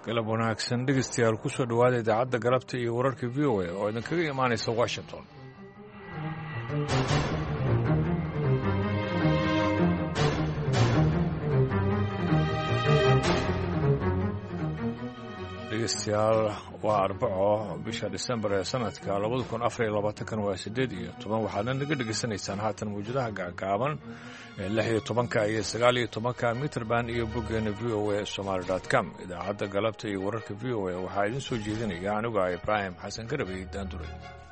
galab wanaagsan dhegeystayaal ku soo dhowaada idaacadda galabta iyo wararka v o a oo idinkaga imaanaysa washington. dhegeystayaal waa Arbaco bisha Disembar ee sanadka 2024 waa 8 waxaadna naga dhegeysanaysaan haatan mawjadaha gaagaaban ee 16 iyo 19 mitrban iyo boggeena voasomali.com. idaacadda galabta iyo wararka v o a waxaa idin soo jeedinaya anigu Ibrahim Xasan Garabay Daanduray.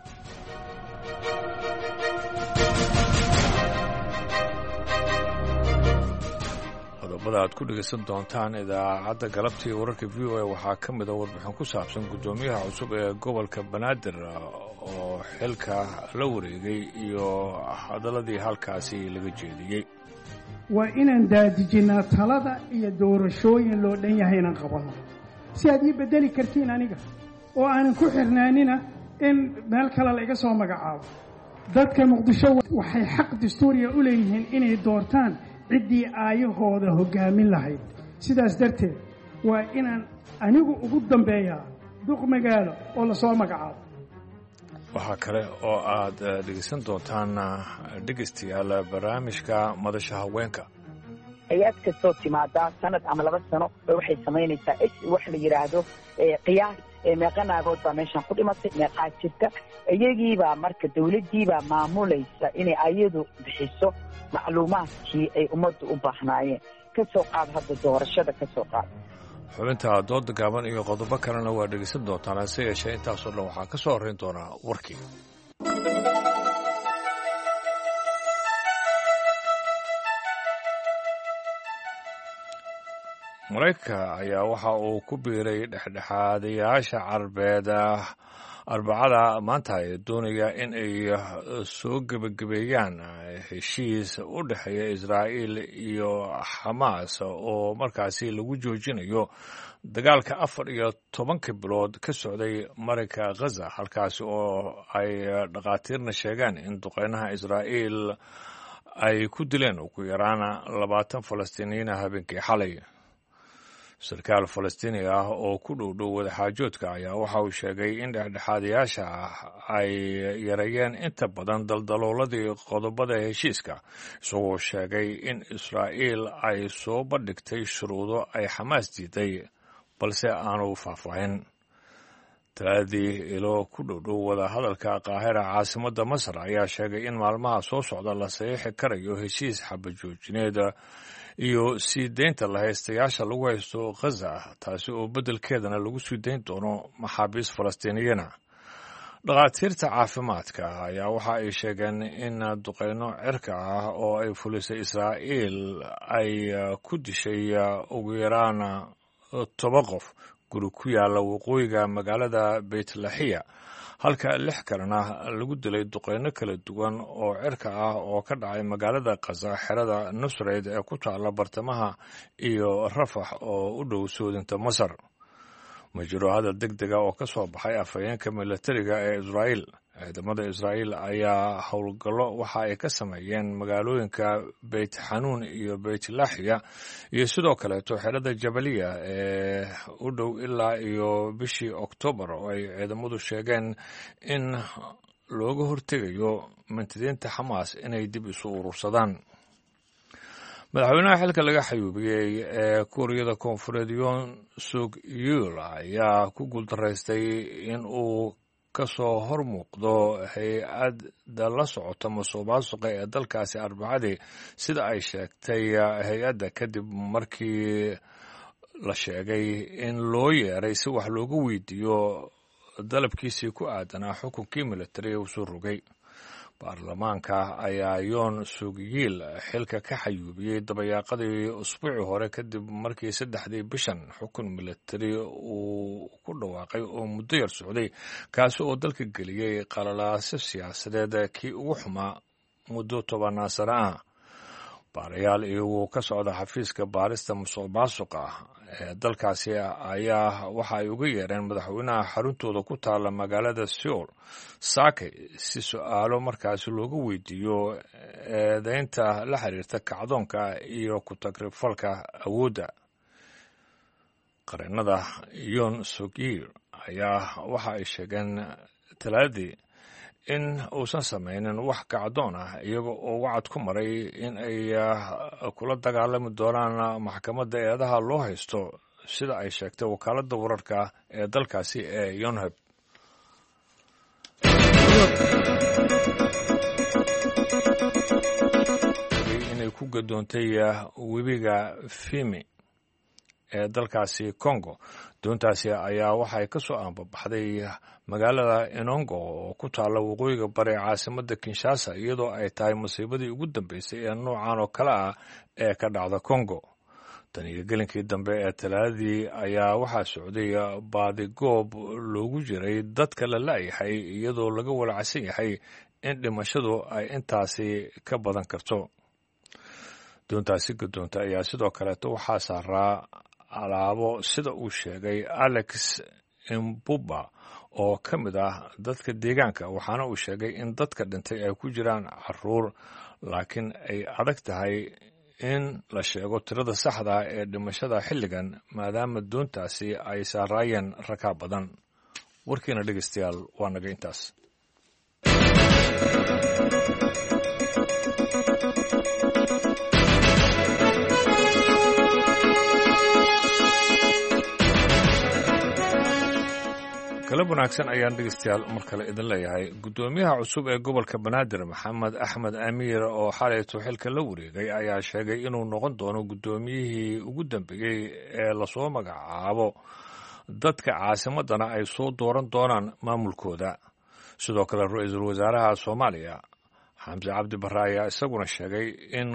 qodobada aad ku dhegeysan doontaan idaacadda galabta iyo wararka v o a waxaa ka mid a warbixin ku saabsan guddoomiyaha cusub ee gobolka Banaadir oo xilka la wareegay iyo hadaladii halkaasi laga jeediyey. waa inaan daadijinaa talada iyo doorashooyin loo dhan yahay inaan qabanno si aad ii bedeli kartiin aniga oo aanan ku xirnaanina in meel kale la iga soo magacaabo. dadka Muqdisho waxay xaq dastuuriya u leeyihiin inay doortaan ciddii aayahooda hoggaamin lahayd. sidaas darteed waa inaan anigu ugu dambeeyaa duq magaalo oo la soo magacaabo. waxaa kale oo aad dhegeysan doontaan dhegeystayaal barnaamijka madasha haweenka. hay-ad kastoo timaadaa sanad ama 2 sano waxay samaynaysaa wax la yidhaahdo qiyaas meeqa naagood baa meeshaan ku dhimatay, meeqaa jirta. iyagiibaa marka dawladdiibaa maamulaysa inay ayadu bixiso macluumaadkii ay ummaddu u baahnaayeen. ka soo qaad hadda doorashada ka soo qaad. xubinta dooda gaaban iyo qodobo kalena waa dhegeysan doontaan, hase yeeshee intaasoo dhan waxaa ka soo horrayn doonaa warkii. maraykanka ayaa waxa uu ku biiray dhexdhexaadayaasha carbeed Arbacada maanta ay doonaya in ay soo gebagabeeyaan heshiis u dhexeeya Israa'iil iyo Xamaas oo markaasi lagu joojinayo dagaalka 14 bilood ka socday marinka Gaza, halkaasi oo ay dhaqaatiirna sheegaan in duqeynaha Israa'iil ay ku dileen ugu yaraan 20 Falastiiniyiin habeenkii xalay. sarkaal Falastiini ah oo ku dhow wadaxaajoodka ayaa waxa uu sheegay in dhexdhexaadayaasha ay yareeyeen inta badan daldalooladii qodobada heshiiska, isagoo sheegay in Israa'iil ay soo bandhigtay shuruudo ay Xamaas diiday balse aanu faahfaahin. talaadii ilo ku dhow wadahadalka Qaahira caasimadda Masar ayaa sheegay in maalmaha soo socda la saxiixi karayo heshiis xabad-joojineed iyo sii deynta la haystayaasha lagu haysto Gaza, taasi oo beddelkeedana lagu sii dayn doono maxaabiis Falastiiniyiina. dhaqaatiirta caafimaadka ayaa waxa ay sheegeen in duqeyno cirka ah oo ay fulisay Israa'iil ay ku dishay ugu yaraan 10 qof guri ku yaala waqooyiga magaalada Beit Lahiya, halka 6 kalena lagu dilay duqeyno kala duwan oo cirka ah oo ka dhacay magaalada Gaza, xerada Nusreed ee ku taala bartamaha iyo Rafax oo u dhow soodinta Masar. ma jiro hadal degdega oo ka soo baxay afhayeenka militariga ee Israa'iil. ciidamada Israa'iil ayaa howlgallo waxa ay ka sameeyeen magaalooyinka Beit Xanuun iyo Beit Lahiya iyo sidoo kaleeto xerada Jabaliya ee u dhow ilaa iyo bishii Oktoobar, oo ay ciidamadu sheegeen in looga hortegayo mintidiinta Xamaas inay dib isu urursadaan. madaxweynaha xilka laga xayuubiyey ee Kuuriyada Koonfureed Yoon Suk Yeol ayaa ku guuldaraystay in uu ka soo hormuuqdo hay-adda la socota musuqmaasuqa ee dalkaasi Arbacadii, sida ay sheegtay hay-adda kadib markii la sheegay in loo yeeray si wax looga weydiiyo dalabkiisii ku aadanaa xukunkii militari ee uu soo rogay. baarlamaanka ayaa Yoon Suk Yeol xilka ka xayuubiyey dabayaaqadii usbuucii hore kadib markii 3 bishan xukun militari uu ku dhawaaqay oo muddo yar socday, kaasi oo dalka geliyey qalalaase siyaasadeed kii ugu xumaa muddo 10 sano ah. baarayaal iyagoo ka socda xafiiska baarista musuqmaasuqa ee dalkaasi ayaa waxa ay uga yeereen madaxweynaha xaruntooda ku taala magaalada Seoul saakay si su'aalo markaasi looga weydiiyo eedeynta la xiriirta kacdoonka iyo ku tagrifalka awoodda. qareennada Yoon Suk-yeol ayaa waxa ay sheegeen Talaadii in uusan samaynin wax kacdoon ah iyaga oo wacad ku maray in ay kula dagaalami doonaan maxkamadda eedaha loo haysto sida ay sheegtay wakaaladda wararka ee dalkaasi ee Yonhap. inay ku gadoontay webiga Fimi ee dalkaasi Congo. Doontaasi ayaa waxay ka soo aanbabaxday magaalada Enongo oo ku taalla waqooyiga bari caasimadda Kinshasa iyadoo ay tahay masiibadii ugu dambeysay ee noocan oo kale ah ee ka dhacda Congo. tan iyo gelinkii dambe ee Talaadii ayaa waxaa socday baadigoob loogu jiray dadka la la'yahay iyadoo laga walacsan yahay in dhimashadu ay intaasi ka badan karto. doontaasi gadoonta ayaa sidoo kaleeto waxaa saaraa alaabo sida uu sheegay Alex Mbuba oo ka mid ah dadka deegaanka, waxaana uu sheegay in dadka dhintay ay ku jiraan caruur laakiin ay adag tahay in la sheego tirada saxda ah ee dhimashada xilligan maadaama doontaasi ay saaraayeen rakaab badan. warkiina dhegeystayaal waa naga intaas. kala wanaagsan ayaan dhegeystayaal mar kale idin leeyahay. Gudoomiyaha cusub ee gobolka Banaadir Maxamed Axmed Amiir oo xalayto xilka la wareegay ayaa sheegay inuu noqon doono gudoomiyihii ugu dambeeyay ee la soo magacaabo dadka caasimadana ay soo dooran doonaan maamulkooda. sidoo kale ra'iisul wasaaraha Soomaaliya Xamse Cabdi Barre ayaa isaguna sheegay in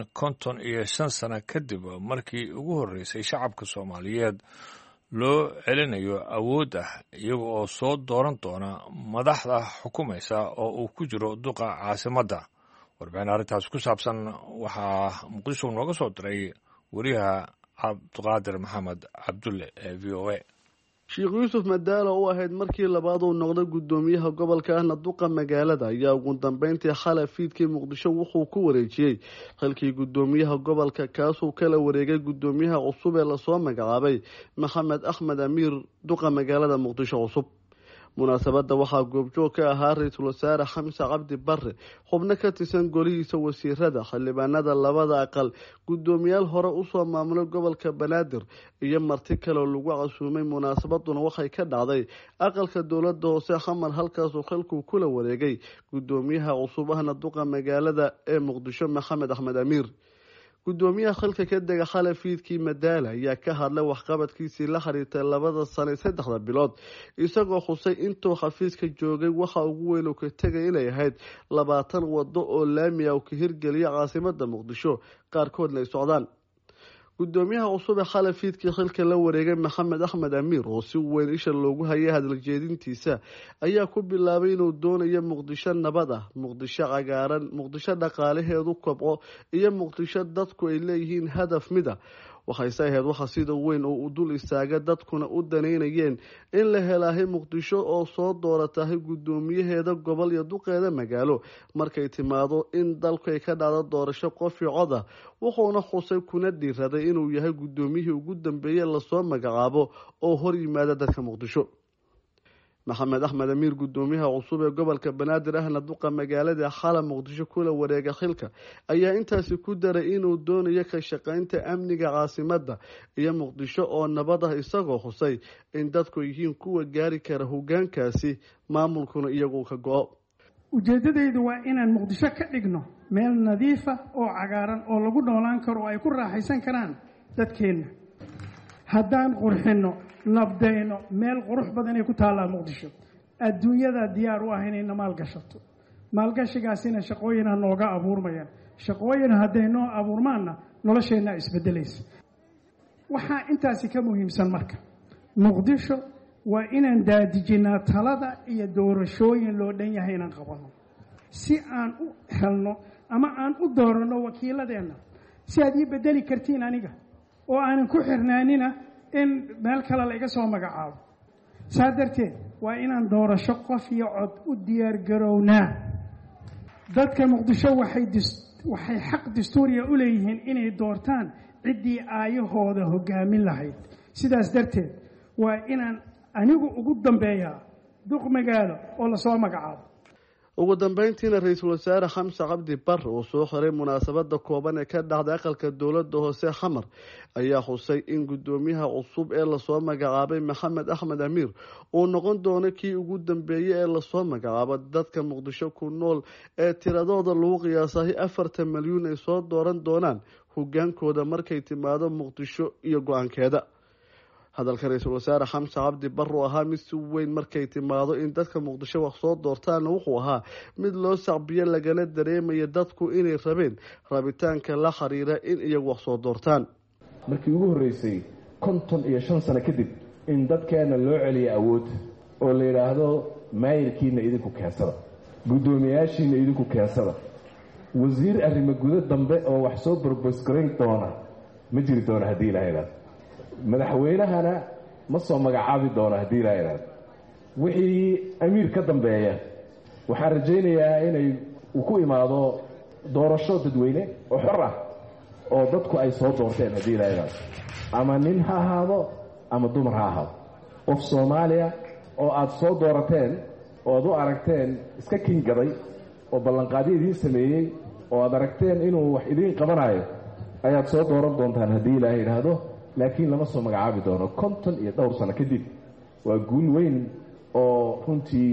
55 sano kadib markii ugu horeysay shacabka Soomaaliyeed loo celinayo awood ah iyaga oo soo dooran doona madaxda xukumaysa oo uu ku jiro duqa caasimadda. warbixin arrintaas ku saabsan waxaa Muqdisho nooga soo diray wariyaha Cabdiqaadir Maxamed Cabdulle ee VOA. Sheekh Yuusuf Madaala oo ahayd markii labaad uu noqday gudoomiyaha gobolka ahna duqa magaalada ayaa ugu dambeyntii xalay fiidkii Muqdisho wuxuu ku wareejiyay xilkii gudoomiyaha gobolka kaasoo kala wareegay gudoomiyaha cusub ee la soo magacaabay Maxamed Axmed Amiir duqa magaalada Muqdisho cusub. munaasabada waxaa goobjoog ka ahaa ra'iisul wasaare Xamse Cabdi Barre, xubno ka tirsan golihiisa wasiirada, xildhibaanada labada aqal, gudoomiyaal hore u soo maamulay gobolka Banaadir iyo marti kale oo lagu casuumay. munaasabaduna waxay ka dhacday aqalka dowladda hoose Xamar halkaas oo xilku kula wareegay gudoomiyaha cusub ahna duqa magaalada ee Muqdisho Maxamed Axmed Amiir. gudoomiyaha xilka ka dega xalay fiidkii Madaala ayaa ka hadlay waxqabadkiisii la xiriirtay 2 sano 3 bilood isagoo xusay intuu xafiiska joogay waxa ugu weyn oo ka tagay inay ahayd 20 wado oo laami ah oo ka hirgeliya caasimadda Muqdisho qaarkoodna ay socdaan. gudoomiyaha cusub ee xalay fiidkii xilka la wareegay Maxamed Axmed Amiir oo si weyn isha loogu hayay hadal jeedintiisa ayaa ku bilaabay inuu doonayo Muqdisho nabad ah, Muqdisho cagaaran, Muqdisho dhaqaalaheedu kobco iyo Muqdisho dadku ay leeyihiin hadaf mid ah. waxay saahid waxa sida weyn oo u dul istaaga dadkuna u daneynayeen in la helaahay Muqdisho oo soo dooratahay gudoomiyaheeda gobol iyo duqeeda magaalo markay timaado in dalku ay ka dhacdo doorasho qof iyo cod ah. wuxuuna xusay kuna dhiiraday inuu yahay gudoomiyihii ugu dambeeyay la soo magacaabo oo hor yimaada dadka Muqdisho. Maxamed Axmed Amiir gudoomiyaha cusub ee gobolka Banaadir ahna duqa magaalada xalay Muqdisho kula wareegay xilka ayaa intaasi ku daray inuu doonayo ka shaqaynta amniga caasimadda iyo Muqdisho oo nabad ah isagoo xusay in dadku yihiin kuwa gaari kara hoggaankaasi maamulkuna iyagu ka go'o. ujeedadaydu waa inaan Muqdisho ka dhigno meel nadiif ah oo cagaaran oo lagu noolaan karo oo ay ku raaxaysan karaan dadkeena. haddaan qurxino nabdayno meel qurux badan ay ku taallaa Muqdisho, adduunyada diyaar u ah inay maalgashato. maalgashigaasina shaqooyin nooga abuurmayaan. shaqooyin hadday noo abuurmaanna nolosheenna isbedelaysa. waxaa intaasi ka muhiimsan marka Muqdisho waa inaan daadijinaa talada iyo doorashooyin loo dhan yahay inaan qabano si aan u helno ama aan u dooranno wakiiladeenna si aad ii bedeli kartiin aniga oo aanan ku xirnaanina in meel kale la iga soo magacaabo. saa darteed waa inaan doorasho qof iyo cod u diyaar garownaa. dadka Muqdisho waxay xaq dastuuriya u leeyihiin inay doortaan ciddii aayahooda hogaamin lahayd. sidaas darteed waa inaan anigu ugu dambeeyaa duq magaalo oo lasoo magacaabo. ugu dambeyntiina ra-iisul wasaare xamse cabdi barre oo soo xiray munaasabada kooban ee ka dhacday aqalka dowladda hoose xamar ayaa xusay in guddoomiyaha cusub ee lasoo magacaabay maxamed axmed amiir uu noqon doono kii ugu dambeeyey ee lasoo magacaabo dadka muqdisho ku nool ee tiradooda lagu qiyaasahay 40 milyuun ay soo dooran doonaan hogaankooda markay timaado muqdisho iyo go-aankeeda. hadalka ra-iisul wasaare xamse cabdi barre oo ahaa mid si weyn markay timaado in dadka muqdisho wax soo doortaana wuxuu ahaa mid loo sacbiyo lagala dareemaya dadku inay rabeen rabitaanka la xiriira in iyagu wax soo doortaan. markii ugu horreysay 55 sano kadib in dadkeena loo celiyo awood oo la yidhaahdo maayirkiina idinku keensada, guddoomiyaashiina idinku keensada, wasiir arrimo gudo dambe oo wax soo borbosgarayn doona ma jiri doono haddii ilaahay idhaahdo, madaxweynahana ma soo magacaabi doono haddii ilaahay idhaahdo. wixii amiir ka dambeeya waxaan rajaynayaa inay uu ku imaado doorasho dadweyne oo xor ah oo dadku ay soo doorteen haddii ilaahay idhaahdo, ama nin ha ahaado ama dumar ha ahaado. qof Soomaaliya oo aad soo doorateen oo aad u aragteen iska kingaday oo ballanqaadyo idiin sameeyey oo aad aragteen inuu wax idiin qabanayo ayaad soo dooran doontaan haddii ilaahay idhaahdo, laakiin lama soo magacaabi doono 52 sano kadib. waa guul weyn oo runtii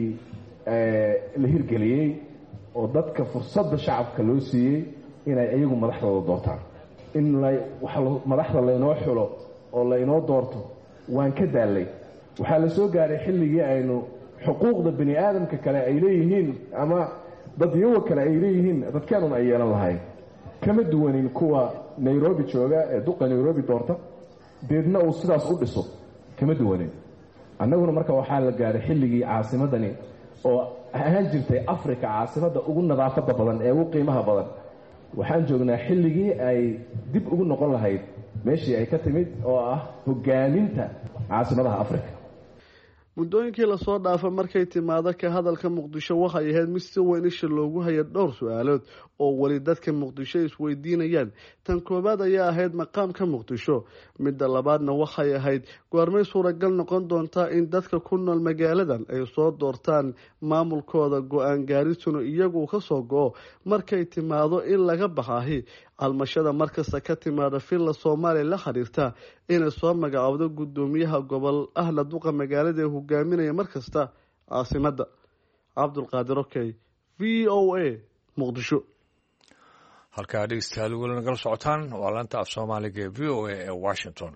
la hirgeliyey oo dadka fursadda shacabka loo siiyey inay iyagu madaxdooda doortaan. in madaxda laynoo xulo oo laynoo doorto waan ka daalay. waxaa la soo gaaray xilligii aynu xuquuqda bani aadamka kale ay leeyihiin ama dadyawa kale ay leeyihiin dadkeenun ay yeelan lahayn, kama duwanin kuwa Nairobi jooga ee duqa Nairobi doorta deedna uu sidaas u dhiso, kama duwanin. annaguna marka waxaa la gaaray xilligii caasimadani oo ahaan jirtay Afrika caasimadda ugu nadaafadda badan ee ugu qiimaha badan. waxaan joognaa xilligii ay dib ugu noqon lahayd meeshii ay ka timid oo ah hogaaminta caasimadaha Afrika. muddooyinkii lasoo dhaafay markay timaado ka hadalka muqdisho waxay ahayd mid si weyn isha loogu haya dhowr su-aalood oo weli dadka muqdisho isweydiinayaan. tan koowaad ayaa ahayd maqaamka muqdisho, midda labaadna waxay ahayd goormay suuragal noqon doontaa in dadka ku nool magaaladan ay soo doortaan maamulkooda, go-aan gaarisuna iyagu ka soo go-o markay timaado in laga baxaahi almashada markasta ka timaada filla Soomaaliya la xiriirta inay soo magacaawdo guddoomiyaha gobol ahla duqa magaalada ee hogaaminaya markasta caasimada. cabdulqaadir okey, VOA, muqdisho. halkaa dhegeystayaal weli nagala socotaan waa laanta af Soomaaliga ee VOA ee Washington.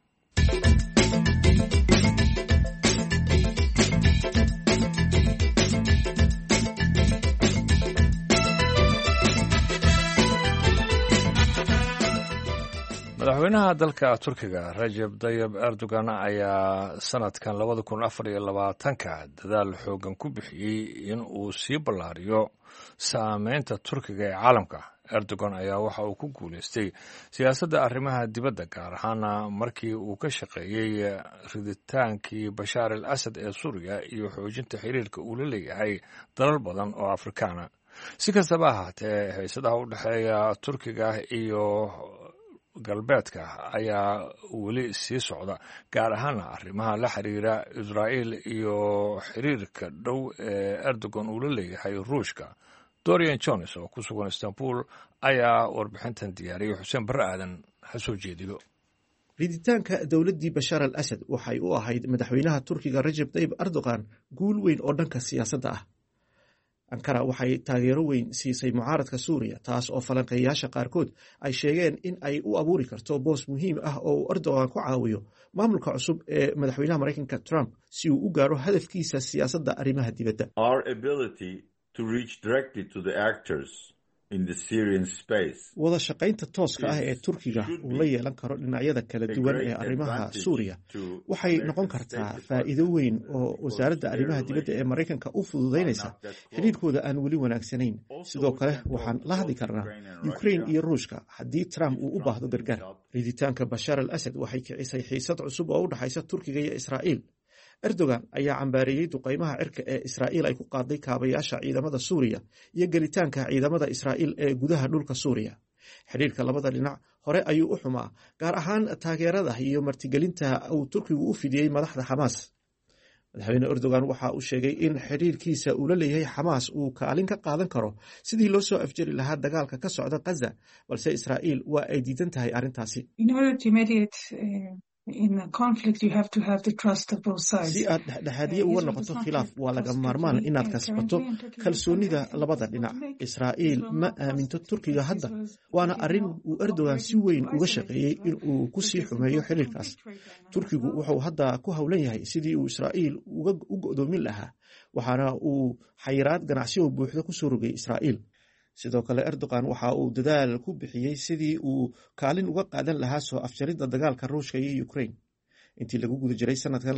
madaxweynaha dalka Turkiga Recep Tayyip Erdogan ayaa sanadkan 2024 dadaal xoogan ku bixiyey in uu sii ballaariyo saameynta Turkiga ee caalamka. Erdogan ayaa waxa uu ku guuleystay siyaasadda arrimaha dibadda, gaar ahaan markii uu ka shaqeeyey riditaankii Bashar al-Assad ee Suuriya iyo xoojinta xiriirka uu la leeyahay dalal badan oo Afrikaana. si kastaba ahaatee, haysadaha u dhexeeya Turkiga iyo galbeedka ayaa weli sii socda, gaar ahaan arrimaha la xiriira Israa'iil iyo xiriirka dhow ee Erdogan uu la leeyahay Ruushka. Dorian Jones oo ku sugan Istanbul ayaa warbixintan diyaariyay. Xuseen Barre Aadan ha soo jeediyo. riditaanka dowladdii Bashar al-Assad waxay u ahayd madaxweynaha Turkiga Recep Tayyip Erdogan guul weyn oo dhanka siyaasadda ah. Ankara waxay taageero weyn siisay mucaaradka Suuriya, taas oo falanqeeyaasha qaarkood ay sheegeen in ay u abuuri karto boos muhiim ah oo uu Erdogan ku caawiyo maamulka cusub ee madaxweynaha Mareykanka Trump si uu u gaaro hadafkiisa siyaasadda arrimaha dibadda. wada shaqaynta tooska ah ee Turkiga uu la yeelan karo dhinacyada kala duwan ee arrimaha Suuriya waxay noqon kartaa faa'iido weyn oo wasaaradda arrimaha dibadda ee Mareykanka u fududeynaysa xiriirkooda aan weli wanaagsanayn. sidoo kale waxaan la hadli karnaa Ukraine iyo Ruushka haddii Trump uu u baahdo gargaar. riditaanka Bashar al-Assad waxay kicisay xiisad cusub oo u dhaxaysa Turkiga iyo Israa'iil. Erdogan ayaa cambaareeyey duqeymaha cirka ee Israa'iil ay ku qaaday kaabayaasha ciidamada Suuriya iyo gelitaanka ciidamada Israa'iil ee gudaha dhulka Suuriya. xidhiirka labada dhinac hore ayuu u xumaa, gaar ahaan taageerada iyo martigelinta uu turkigu u fidiyey madaxda xamaas. madaxweyne erdogan waxa uu sheegay in xidhiirkiisa uu la leeyahay xamaas uu kaalin ka qaadan karo sidii loo soo afjari lahaa dagaalka ka socda Gaza, balse Israa'iil waa ay diidan tahay arrintaasi. si aad dhexdhexaadiye uga noqoto khilaaf, waa laga maarmaan inaad kasbato kalsoonida labada dhinac. Israa'iil ma aaminto Turkiga hadda, waana arrin uu Erdogan si weyn uga shaqeeyey in uu ku sii xumeeyo xiriirkaas. Turkigu wuxuu hadda ku howlan yahay sidii uu Israa'iil u go'doomin lahaa, waxaana uu xayiraad ganacsi oo buuxda ku soo rogay Israa'iil. sidoo kale Erdogan waxa uu dadaal ku bixiyey sidii uu kaalin uga qaadan lahaa soo afjaridda dagaalka Ruushka iyo Ukraine. intii lagu guda jiray sanadkan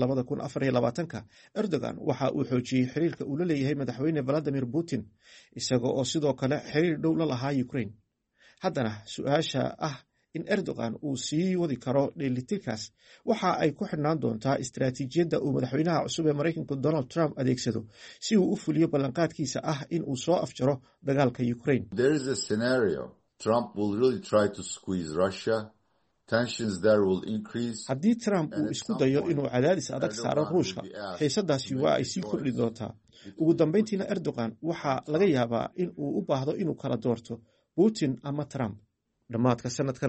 2024 Erdogan waxa uu xoojiyey xiriirka uu la leeyahay madaxweyne Vladimir Putin, isaga oo sidoo kale xiriir dhow la lahaa Ukraine. haddana su-aasha ah in Erdogan uu sii wadi karo dheelitirkaas waxa ay ku xidhnaan doontaa istiraatiijiyadda uu madaxweynaha cusub ee Mareykanka Donald Trump adeegsado si uu u fuliyo ballanqaadkiisa ah in uu soo afjaro dagaalka Ukraine. There is a scenario Trump will really try to squeeze Russia. Tensions there will increase. haddii Trump uu isku dayo inuu cadaadis adag saaro Ruushka, xiisadaasi waa ay sii kordhi doontaa. ugu dambeyntiina Erdogan waxaa laga yaabaa in uu u baahdo inuu kala doorto Putin ama Trump. dhammaadka sanadkan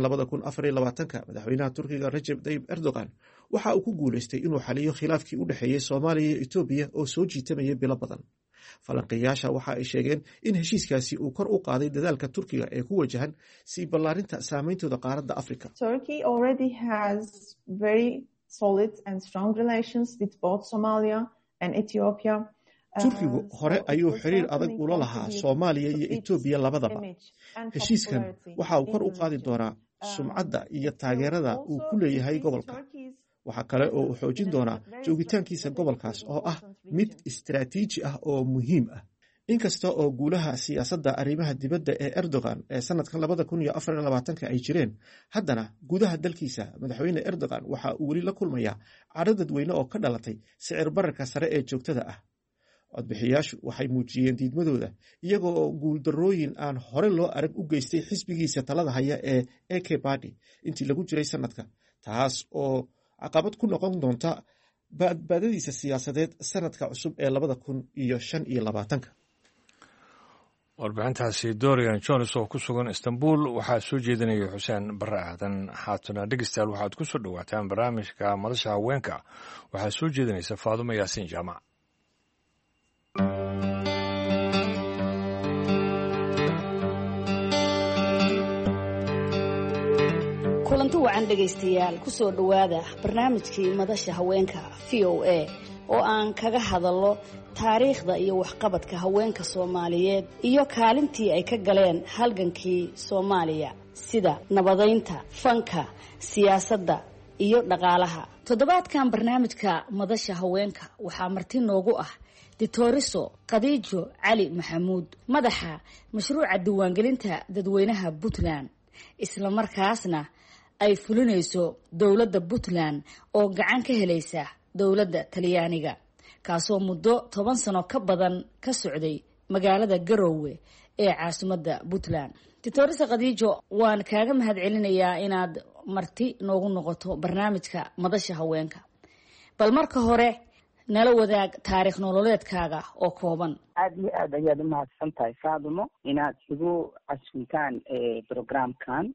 2024 madaxweynaha Turkiga Recep Tayyip Erdogan waxa uu ku guuleystay inuu xaliyo khilaafkii u dhexeeyay Soomaaliya iyo Itoobiya oo soo jiitamaya bilo badan. falanqeeyaasha waxa ay sheegeen in heshiiskaasi uu kor u qaaday dadaalka Turkiga ee ku wajahan sii ballaarinta saameyntooda qaaradda Afrika. Turkey already has very solid and strong relations with both Somalia and Ethiopia. Turkigu hore ayuu xiriir adag ula lahaa Soomaaliya iyo Itoobiya labadaba. heshiiskan waxa uu kor u qaadi doonaa sumcadda iyo taageerada uu ku leeyahay gobolka. waxa kale oo uu xoojin doonaa joogitaankiisa gobolkaas oo ah mid istiraatiiji ah oo muhiim ah. inkasta oo guulaha siyaasadda arrimaha dibadda ee Erdogan ee sanadkan 2024 ay jireen, haddana gudaha dalkiisa madaxweyne Erdogan waxa uu weli la kulmayaa cadho dadweyne oo ka dhalatay sicir bararka sare ee joogtada ah. codbixiyaashu waxay muujiyeen diidmadooda iyagoo oo guuldarrooyin aan hore loo arag u geystay xisbigiisa talada haya ee AK Party intii lagu jiray sanadka, taas oo caqabad ku noqon doonta badbaadadiisa siyaasadeed sanadka cusub ee 2025. warbixintaasi Dorian Jones oo ku sugan Istanbul waxaa soo jeedinaya Xuseen Barre Aadan. haatana dhegeystayaal waxaad ku soo dhawaataan barnaamijka madasha haweenka. waxaa soo jeedinaysa Faadumo Yaasiin Jaamac. kulanti wacan dhegaystayaal, ku soo dhowaada barnaamijkii madasha haweenka VOA oo aan kaga hadallo taariikhda iyo waxqabadka haweenka Soomaaliyeed iyo kaalintii ay ka galeen halgankii Soomaaliya sida nabadaynta, fanka, siyaasadda iyo dhaqaalaha. toddobaadkan barnaamijka madasha haweenka waxaa marti noogu ah Ditoriso Khadiijo Cali Maxamuud, madaxa mashruuca diiwaangelinta dadweynaha Puntland, isla markaasna ay fulinayso dowladda Puntland oo gacan ka helaysa dowladda Talyaaniga, kaasoo muddo 10 sano ka badan ka socday magaalada Garowe ee caasimadda Puntland. Ditoriso Khadiijo, waan kaaga mahadcelinayaa inaad marti noogu noqoto barnaamijka madasha haweenka. bal marka hore nala wadaag taariikh nololeedkaaga oo kooban. aad iyo aad ayaad u mahadsan tahay Faadumo inaad igu casuuntaan programkan.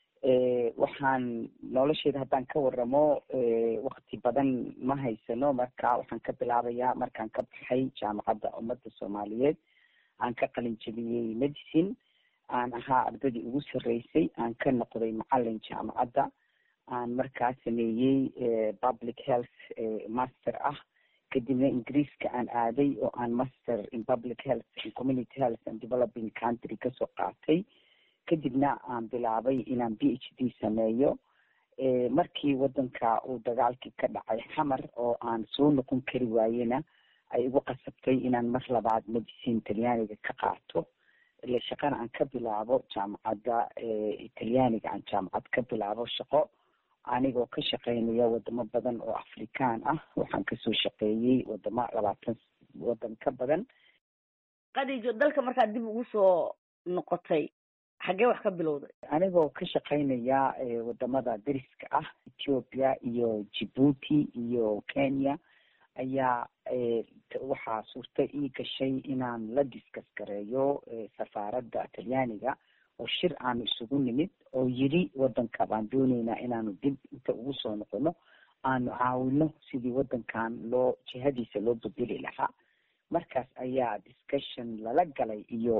waxaan nolosheeda haddaan ka waramo waqti badan ma haysano, marka waxaan ka bilaabayaa markaan ka baxay jaamacadda ummadda Soomaaliyeed. aan ka qalin jabiyey medicine, aan ahaa ardaydii ugu sarreysay, aan ka noqday macallin jaamacadda, aan markaa sameeyey public health master ah, kadibna ingiriiska aan aaday oo aan master in public health and community health and developing country kasoo qaatay. kadibna aan bilaabay inaan PhD sameeyo. markii wadanka uu dagaalkii ka dhacay xamar oo aan soo noqon kari waayena ay igu qasabtay inaan mar labaad medicine Talyaaniga ka qaato. ila shaqana aan ka bilaabo jaamacadda Talyaaniga, aan jaamacad ka bilaabo shaqo anigoo ka shaqeynaya wadamo badan oo Afrikaan ah. waxaan kasoo shaqeeyey wadamo 20 wadan ka badan. Khadiijo, dalka markaad dib ugu soo noqotay xaggee wax ka bilowday? anigoo ka shaqaynaya wadamada dariska ah, Ethiopia iyo Djibouti iyo Kenya, ayaa waxaa suurta ii gashay inaan la discuss gareeyo safaaradda Talyaaniga oo shir aan isugu nimid oo yiri wadanka baan doonaynaa inaanu dib inta ugu soo noqono aanu caawino sidii wadankan jihadiisa loo bedeli lahaa. markaas ayaa discussion lala galay iyo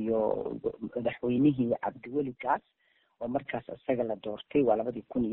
madaxweynihii Cabdiweli Gaas oo markaas isaga la doortay waa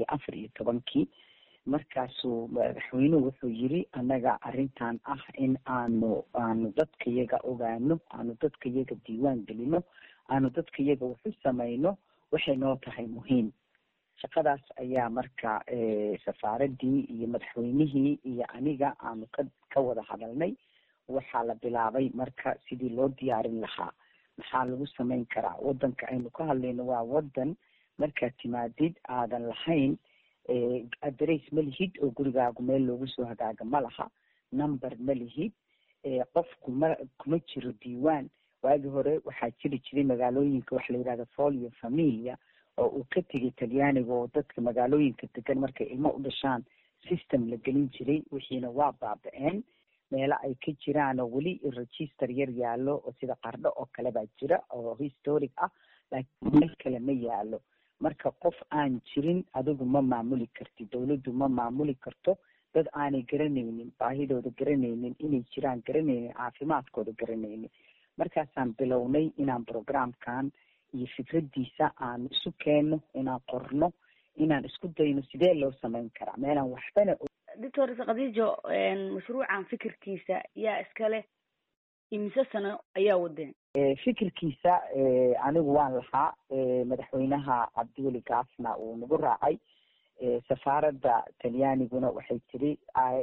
2014. markaasuu madaxweynuhu wuxuu yiri anaga arrintan ah in aanu dadkayaga ogaano, aanu dadkayaga diiwaan gelino, aanu dadkayaga wuxu samayno waxay noo tahay muhiim. shaqadaas ayaa marka safaaradii iyo madaxweynihii iyo aniga aanu ka wada hadalnay. waxaa la bilaabay marka sidii loo diyaarin lahaa, maxaa lagu samayn karaa. wadanka aynu ka hadlayno waa wadan markaad timaadid aadan lahayn address ma lihid oo gurigaagu meel loogu soo hagaaga ma laha, number ma lihid, qofku kuma jiro diiwaan. waagii hore waxaa jiri jiray magaalooyinka waxa la yidhahda folio familia oo uu ka tegay Talyaaniga, oo dadka magaalooyinka degan markay ilmo u dhashaan system la gelin jiray. wixiina waa baaba-een. meelo ay ka jiraan oo weli register yar yaallo oo sida Qardho oo kale baa jira oo historic ah, laakiin meel kale ma yaallo. marka qof aan jirin adigu ma maamuli kartid, dawladdu ma maamuli karto dad aanay garanaynin, baahidooda garanaynin, inay jiraan garanaynin, caafimaadkooda garanaynin. markaasaan bilownay inaan programkan iyo fikradiisa aan isu keenno, inaan qorno, inaan isku dayno sidee loo samayn karaa meelaan waxbana. Dr. Khadijo, mashruucan fikirkiisa yaa iskale imise sano ayaa wadeen? fikirkiisa anigu waan lahaa, madaxweynaha Cabdiweli Gaasna uu nagu raacay. safaaradda Talyaaniguna waxay tiri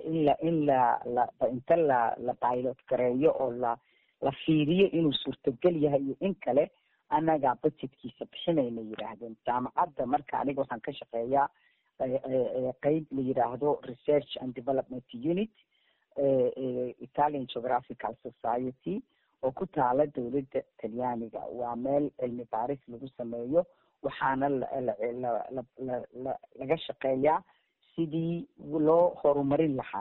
inta la pilot gareeyo oo la fiiriyo inuu suurtagal yahay iyo in kale annagaa budgetkiisa bixinayna yidhaahdeen. jaamacadda marka aniga waxaan ka shaqeeyaa qeyb la yidhaahdo research and development unit Italian Geographical Society oo ku taala dowladda Talyaaniga. waa meel cilmi baaris lagu sameeyo, waxaana laga shaqeeyaa sidii loo horumarin lahaa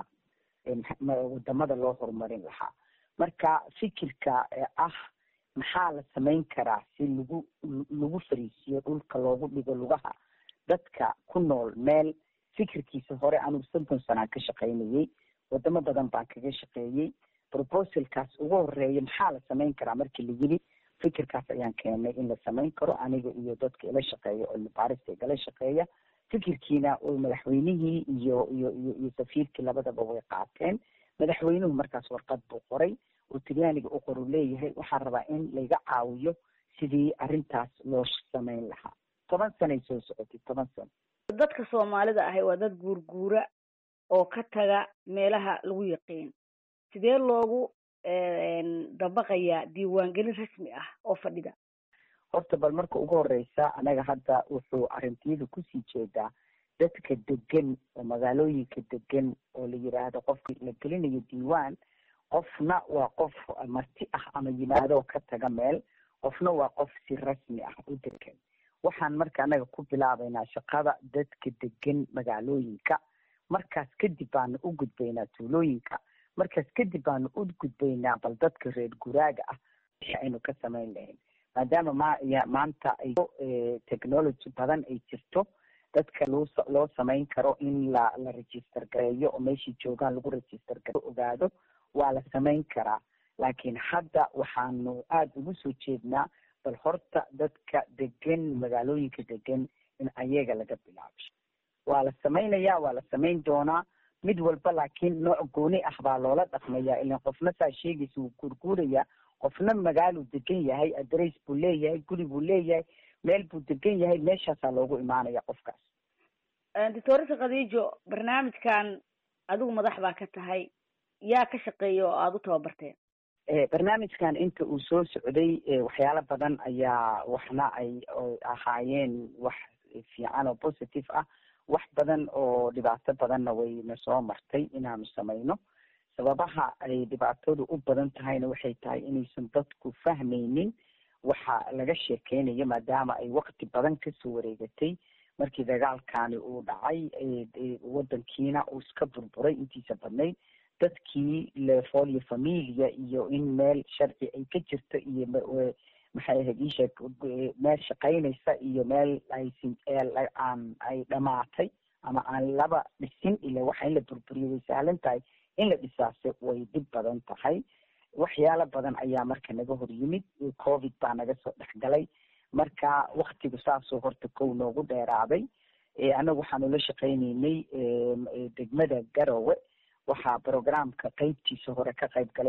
wadamada loo horumarin lahaa. marka fikirka maxaa la samayn karaa si lagu fariisiyo dhulka loogu dhigo lugaha dadka ku nool meel. fikirkiisa hore anigu 70 sanaa ka shaqaynayay, wadamo badan baan kaga shaqeeyey. proposalkaas ugu horeeya maxaa la samayn karaa markii la yiri, fikirkaas ayaan keenay in la samayn karo aniga iyo dadka ila shaqeeya oo baarista igala shaqeeya. fikirkiina oo madaxweynihii iyo safiirkii labadaba way qaateen. madaxweynuhu markaas warqad buu qoray oo Talyaaniga u qoru leeyahay waxaan rabaa in layga caawiyo sidii arrintaas loo samayn lahaa. 10 sanay soo socotay, 10 sano. dadka Soomaalida ahi waa dad guurguura oo ka taga meelaha lagu yaqiin. sidee loogu dabaqayaa diiwaangelin rasmi ah oo fadhida? horta bal marka ugu horeysa anaga hadda wuxuu arintiyadu kusii jeedaa dadka degan oo magaalooyinka degan oo la yiraahdo qofka la gelinayo diiwaan. qofna waa qof marti ah ama yimaado ka taga meel, qofna waa qof si rasmi ah u degan. waxaan marka anaga ku bilaabaynaa shaqada dadka degan magaalooyinka, markaas kadib baanu u gudbaynaa tuulooyinka, markaas kadib baanu u gudbaynaa bal dadka reer guraaga ah wixii aynu ka samayn lahayn. maadaama maanta ay technology badan ay jirto, dadka loo samayn karo in la register gareeyo oo meeshii joogaan lagu register gareeyo ogaado, waa la samayn karaa. laakiin hadda waxaanu aada ugu soo jeednaa bal horta dadka degan magaalooyinka degan in ayaga laga bilaabo. waa la samaynayaa, waa la samayn doonaa mid walba, laakiin nooc gooni ah baa loola dhaqmayaa. ilaan qofna saa sheegaysa wuu guurguurayaa, qofna magaaluu degan yahay, address buu leeyahay, guri buu leeyahay, meel buu degan yahay, meeshaasaa loogu imaanaya qofkaas. Dr. Khadijo, barnaamijkan adigu madax baa ka tahay, yaa ka shaqeeya oo aada u tababarteen? barnaamijkan inta uu soo socday waxyaalo badan ayaa waxna ay ahaayeen wax fiican oo positive ah, wax badan oo dhibaato badanna wayna soo martay inaanu samayno. sababaha ay dhibaatadu u badan tahayna waxay tahay inaysan dadku fahmaynin waxaa laga sheekeynayo maadaama ay waqti badan kasoo wareegatay markii dagaalkani uu dhacay wadankiina uu iska burburay intiisa badnayd dadkii lefolio familia iyo in meel sharci ay ka jirto iyo maxay ahayd isheeg meel shaqaynaysa iyo meel ay dhamaatay ama aan laba dhisin ila waxa in la burburiyo way sahlan tahay in la dhisaase way dhib badan tahay waxyaalo badan ayaa marka naga hor yimid covid baa naga soo dhexgalay marka waktigu saasoo horta kow noogu dheeraaday annagu waxaanu la shaqaynaynay degmada Garowe waxaa programka qaybtiisa hore ka qayb galay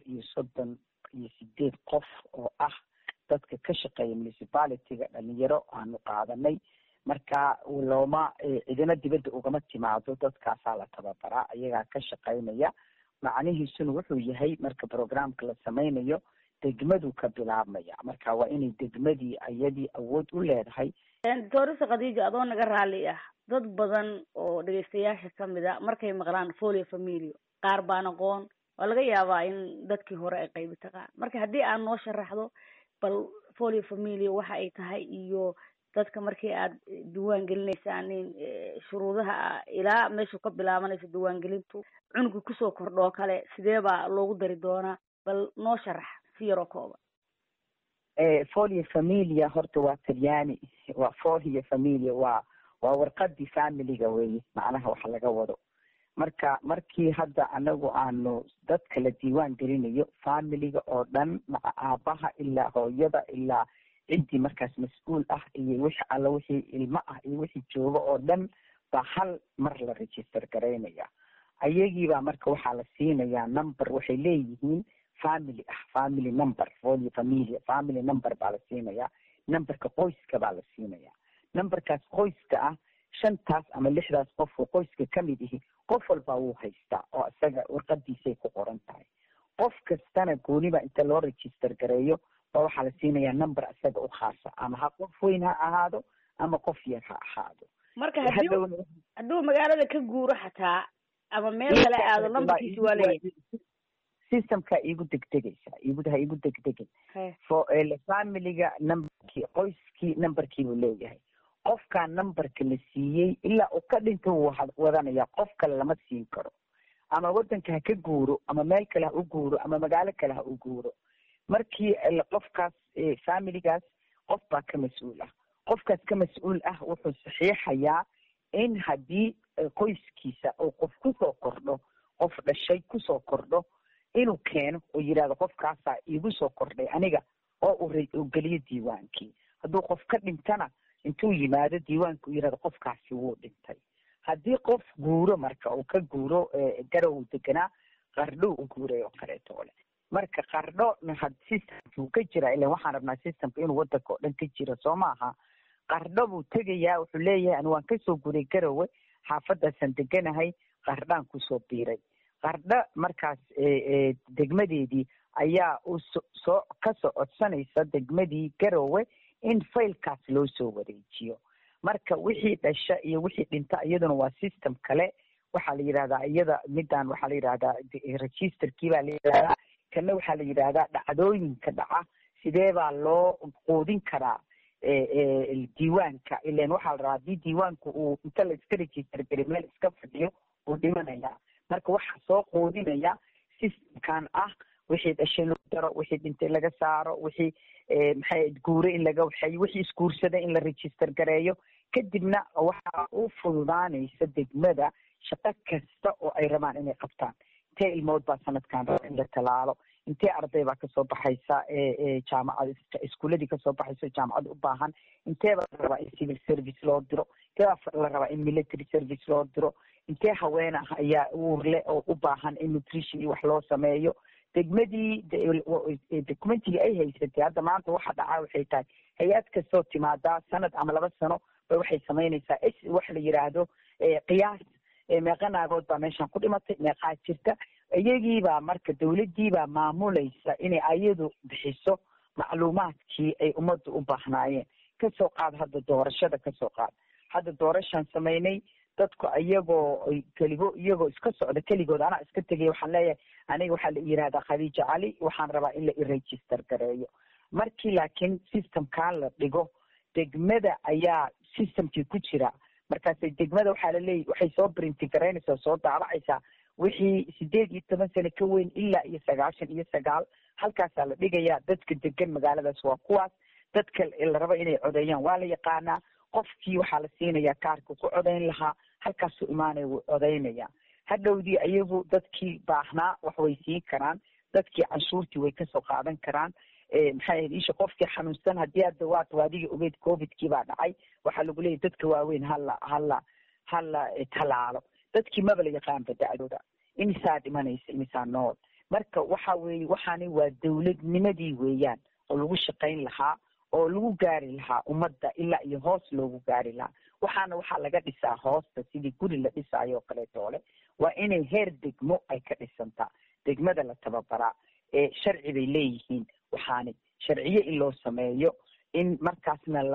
138 qof oo ah dadka ka shaqeeya municipality-ga dhalinyaro aanu qaadanay marka looma cidina dibadda ugama timaado dadkaasaa la tababaraa ayagaa ka shaqaynaya macnihiisuna wuxuu yahay marka programka la samaynayo degmadu ka bilaabmaya marka waa inay degmadii ayadii awood u leedahay. Doctor Khadija adoo naga raali ah dad badan oo dhageystayaasha kamid ah markay maqlaan folio familia qaar baan aqoon waa laga yaabaa in dadkii hore ay qayb taqaan marka haddii aan noo sharaxdo bal folio familia waxa ay tahay iyo dadka markii aad diiwaan gelinaysaan shuruudaha ilaa meesha ka bilaabanaysa diiwaan gelintu cunuga kusoo kordho kale sidee baa loogu dari doonaa bal noo sharax si yar oo kooban. Folio familia horta waa Talyaani waa folio familia waa warqadii familiga weeye macnaha waxa laga wado marka markii hadda anagu aanu dadka la diiwaan gelinayo familiga oo dhan aabaha ilaa hooyada ilaa cidii markaas mas'uul ah iyo wixii ilmo ah iyo wixii jooga oo dhan baa hal mar la register gareynaya ayagiibaa marka waxaa la siinayaa number waxay leeyihiin family family number folio familia family number baa la siinayaa numberka qoyska baa la siinayaa numberkaas qoyska ah 5taas ama 6daas qof oo qoyska kamid ihi qof walba wuu haystaa oo isaga warqadiisay ku qoran tahay qof kastana gooniba inta loo register gareeyo waxaa la siinayaa number isaga u khaasa ama ha qof weyn ha ahaado ama qof yar ha ahaado marka hadduu magaalada ka guuro xataa ama meel kale aado numberkiisa waa leeyahay systemka igu degdegaysa igu degdegin familiga numberkii qoyskii numberkii buu leeyahay qofka numberka la siiyey ilaa uu ka dhinto wuu wadanaya qof kale lama siin karo ama wadanka ha ka guuro ama meel kale ha u guuro ama magaalo kale ha u guuro markii qofkaas familigaas qof baa ka mas'uul ah qofkaas ka mas'uul ah wuxuu saxiixayaa in haddii qoyskiisa oo qof kusoo kordho qof dhashay kusoo kordho inuu keeno oo yidhahdo qofkaasaa iigu soo kordhay aniga oo uu geliyo diiwaankii hadduu qof ka dhintana intuu yimaado diiwaanka uu yidhahdo qofkaasi wuu dhintay haddii qof guuro marka uu ka guuro Garowe deganaa Qardho u guuray oo kaleeto ole marka Qardho systemku ka jira ilaa waxaan rabnaa systemka inuu wadanka oo dhan ka jiro soo maaha Qardho buu tegayaa wuxuu leeyahay anu waan kasoo guuray Garowe xaafadaasan deganahay Qardhaan kusoo biiray Qardho markaas degmadeedii ayaa kasoo codsanaysa degmadii Garowe in faylkaas loo soo wareejiyo marka wixii dhasha iyo wixii dhinta iyaduna waa system kale waxaa la yidhahdaa iyada midaan waxaa la yidhahdaa registerkii baa la yidhahdaa kana waxaa la yidhahdaa dhacdooyinka dhaca sidee baa loo quudin karaa diiwaanka ilan waxaa la rabaa haddii diiwaanku uu inta la iska register gari meel iska fadhiyo uu dhimanaya marka waxaa soo quudinaya systemkan ah wixii dhashay loo daro wixii dhintay laga saaro wixii maxay guure in laga waxay wixii isguursada in la register gareeyo kadibna waxaa u fududaanaysa degmada shaqo kasta oo ay rabaan inay qabtaan intee ilmood baa sanadkan raba in la talaalo intee arday baa kasoo baxaysa jaamacad iskuuladii kasoo baxaysa jaamacad u baahan intee baa la rabaa in civil service loo diro intee baa la rabaa in military service loo diro intee haween ah ayaa uurle oo u baahan in nutrition iyo wax loo sameeyo degmadii documentigii ay haysatay hadda maanta waxa dhacaa waxay tahay hay-ad kastoo timaadaa sanad ama 2 sano bay waxay samaynaysaa wax la yidhaahdo qiyaas meeqa naagood baa meeshan ku dhimatay meeqaa jirta iyagiibaa marka dawladdiibaa maamulaysa inay ayadu bixiso macluumaadkii ay ummadda u baahnaayeen kasoo qaad hadda doorashada kasoo qaad hadda doorashaan samaynay dadku iyagoo iska socda keligood anaa iska tegay waxaan leeyahay aniga waxaa la yidhahdaa Khadija Cali waxaan rabaa in la register gareeyo markii laakiin systemkaa la dhigo degmada ayaa systemkii ku jira markaasay degmada waxaa laleeyahy waxay soo printi garaynaysaa soo daabacaysaa wixii 18 sano ka weyn ilaa iyo 99 halkaasaa la dhigayaa dadka degan magaaladaas waa kuwaas dadka la rabo inay codeeyaan waa la yaqaanaa qofkii waxaa la siinayaa kaarka ku codayn lahaa halkaasuu imaanaya wuu codaynaya hadhowdii ayagu dadkii baahnaa wax way siin karaan dadkii canshuurtii way kasoo qaadan karaan maxay ahayd isha qofkii xanuunsan haddii hadda waa adiga ogeyd covidkii baa dhacay waxaa lagu leeyahy dadka waaweyn hala talaalo dadkii maba la yaqaan badacdooda imisaa dhimanaysa imisaa nool marka waxa weeye waxaani waa dawladnimadii weeyaan oo lagu shaqayn lahaa oo lagu gaari lahaa ummadda ilaa iyo hoos loogu gaari lahaa waxaa laga dhisaa hoosta sidii guri la dhisaayo oo kaleetoole waa inay heer degmo ay ka dhisantaa degmada la tababaraa sharci bay leeyihiin waxaani sharciye in loo sameeyo in markaasna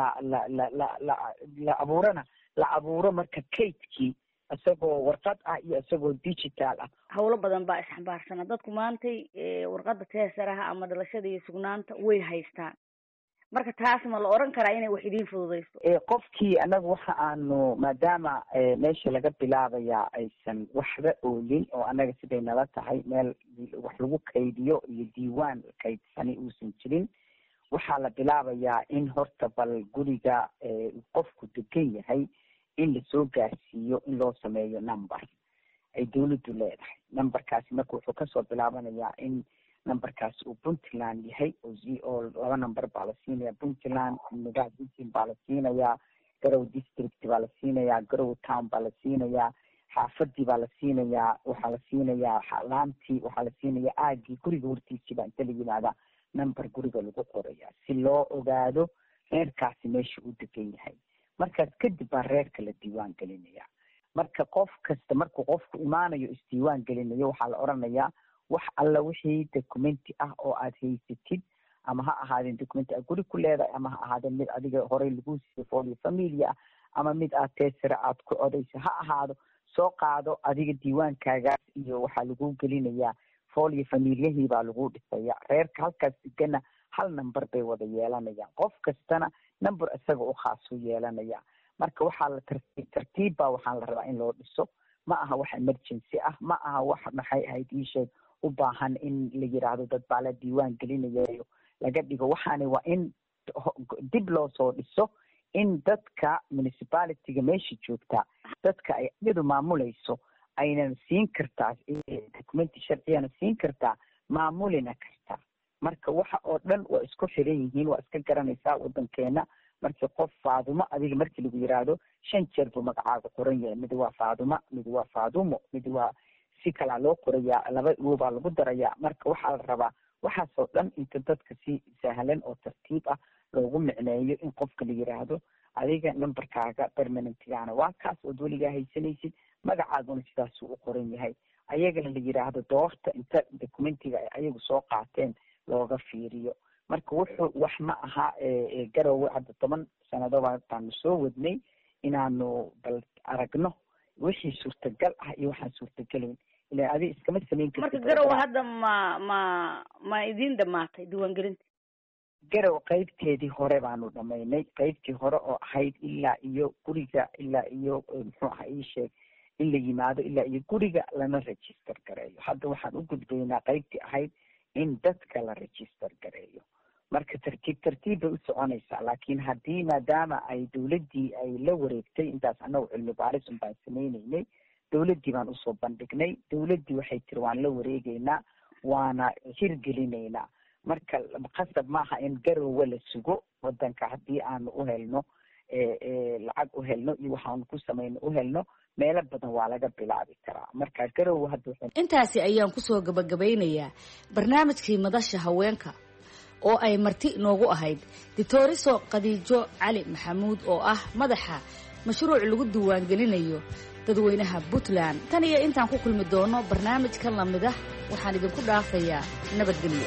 la abuuro marka kaydkii isagoo warqad ah iyo isagoo digital ah hawlo badan baa isxambaarsana dadku maantay warqadda teesaraha ama dhalashada iyo sugnaanta way haystaan marka taas ma la oran karaa inay wax idiin fududayso qofkii anagu waxa aanu maadaama meesha laga bilaabayaa aysan waxba oolin oo anaga siday nala tahay meel wax lagu kaydiyo iyo diiwaan kaydsani uusan jirin waxaa la bilaabayaa in horta bal guriga qofku degan yahay in lasoo gaarsiiyo in loo sameeyo number ay dawladdu leedahay numberkaasi marka wuxuu kasoo bilaabanayaa in numberkaas uu puntland yahay oo 2 number baa la siinaya puntland nugaha puntland baa la siinayaa garow district baa la siinayaa garow town baa la siinayaa xaafadii baa la siinayaa waxaa la siinayaa laantii waxaa la siinayaa aagii guriga hortiisii baa inta la yimaada number guriga lagu qoraya si loo ogaado reerkaasi meesha uu degan yahay markaas kadib baa reerka la diiwaan gelinaya marka qof kasta markuu qofku imaanayo isdiiwaan gelinayo waxaa la oranayaa wax alla wixii documenti ah oo aad haysatid ama ha ahaadeen documenti aad guri ku leedahay ama ha ahaadeen mid adiga horey lagu siiyey folio familia ah ama mid aad teesara aad ku codayso ha ahaado soo qaado adiga diiwaankaagaas iyo waxaa lagu gelinayaa folio familiyahii baa lagu dhisaya reerka halkaas degana hal number bay wada yeelanayaan qof kastana number isaga u khaas u yeelanaya marka waxaa la tartiib baa waxaan la rabaa in loo dhiso ma aha wax emergency ah ma aha wax maxay ahayd iisheeg u baahan in la yiraahdo dad baa la diiwaan gelinayo laga dhigo waxaani waa in dib loo soo dhiso in dadka municipalityga meesha joogtaa dadka ay iyadu maamulayso aynan siin kartaa documenti sharciyana siin kartaa maamulina kartaa marka waxa oo dhan waa isku xiran yihiin waa iska garanaysaa wadankeena markii qof faadumo adiga markii lagu yiraahdo 5 jeer buu magacaaga qoran yahay mid waa faaduma mid waa faadumo mid waa si kala loo qorayaa 2 baa lagu darayaa marka waxaa la rabaa waxaasoo dhan inta dadka si sahlan oo tartiib ah loogu micneeyo in qofka la yiraahdo adiga numberkaaga permanentgaana waa kaas oo weligaa haysanaysid magacaaguna sidaas u qoran yahay ayagana la yiraahdo doorta inta documentiga ay ayagu soo qaateen looga fiiriyo marka wuxuu wax ma aha garowe hadda 10 sanado baanu soo wadnay inaanu bal aragno wixii suurtagal ah iyo waxaan suurtagalayn ilaa adi iskama samayn kartid marka garowe hadda ma idin dhamaatay diiwaangelinta garowe qaybteedii hore baanu dhamaynay qaybtii hore oo ahayd ilaa iyo guriga ilaa iyo muxuu ahaa ii sheeg in la yimaado ilaa iyo guriga lana register gareeyo hadda waxaan u gudbaynaa qaybtii ahayd in dadka la register gareeyo marka tartiib bay u soconaysaa laakiin haddii maadaama ay dawladdii ay la wareegtay intaas annagu cilmi baaris un baan sameynaynay dawladdii baan usoo bandhignay dawladdii waxay tiri waan la wareegeynaa waana hirgelinaynaa marka qasab maaha in garowe la sugo wadanka haddii aanu u helno lacag u helno iyo waxaanu ku samayno u helno meelo badan waa laga bilaabi karaa marka garowe hadda intaasi ayaan kusoo gabagabeynayaa barnaamijkii madasha haweenka oo ay marti inoogu ahayd Dictoriso Khadiijo Cali Maxamuud oo ah madaxa mashruuc lagu diiwaangelinayo dadweynaha Puntland tan iyo intaan ku kulmi doono barnaamijkan lamid ah waxaan idinku dhaafayaa nabadgelyo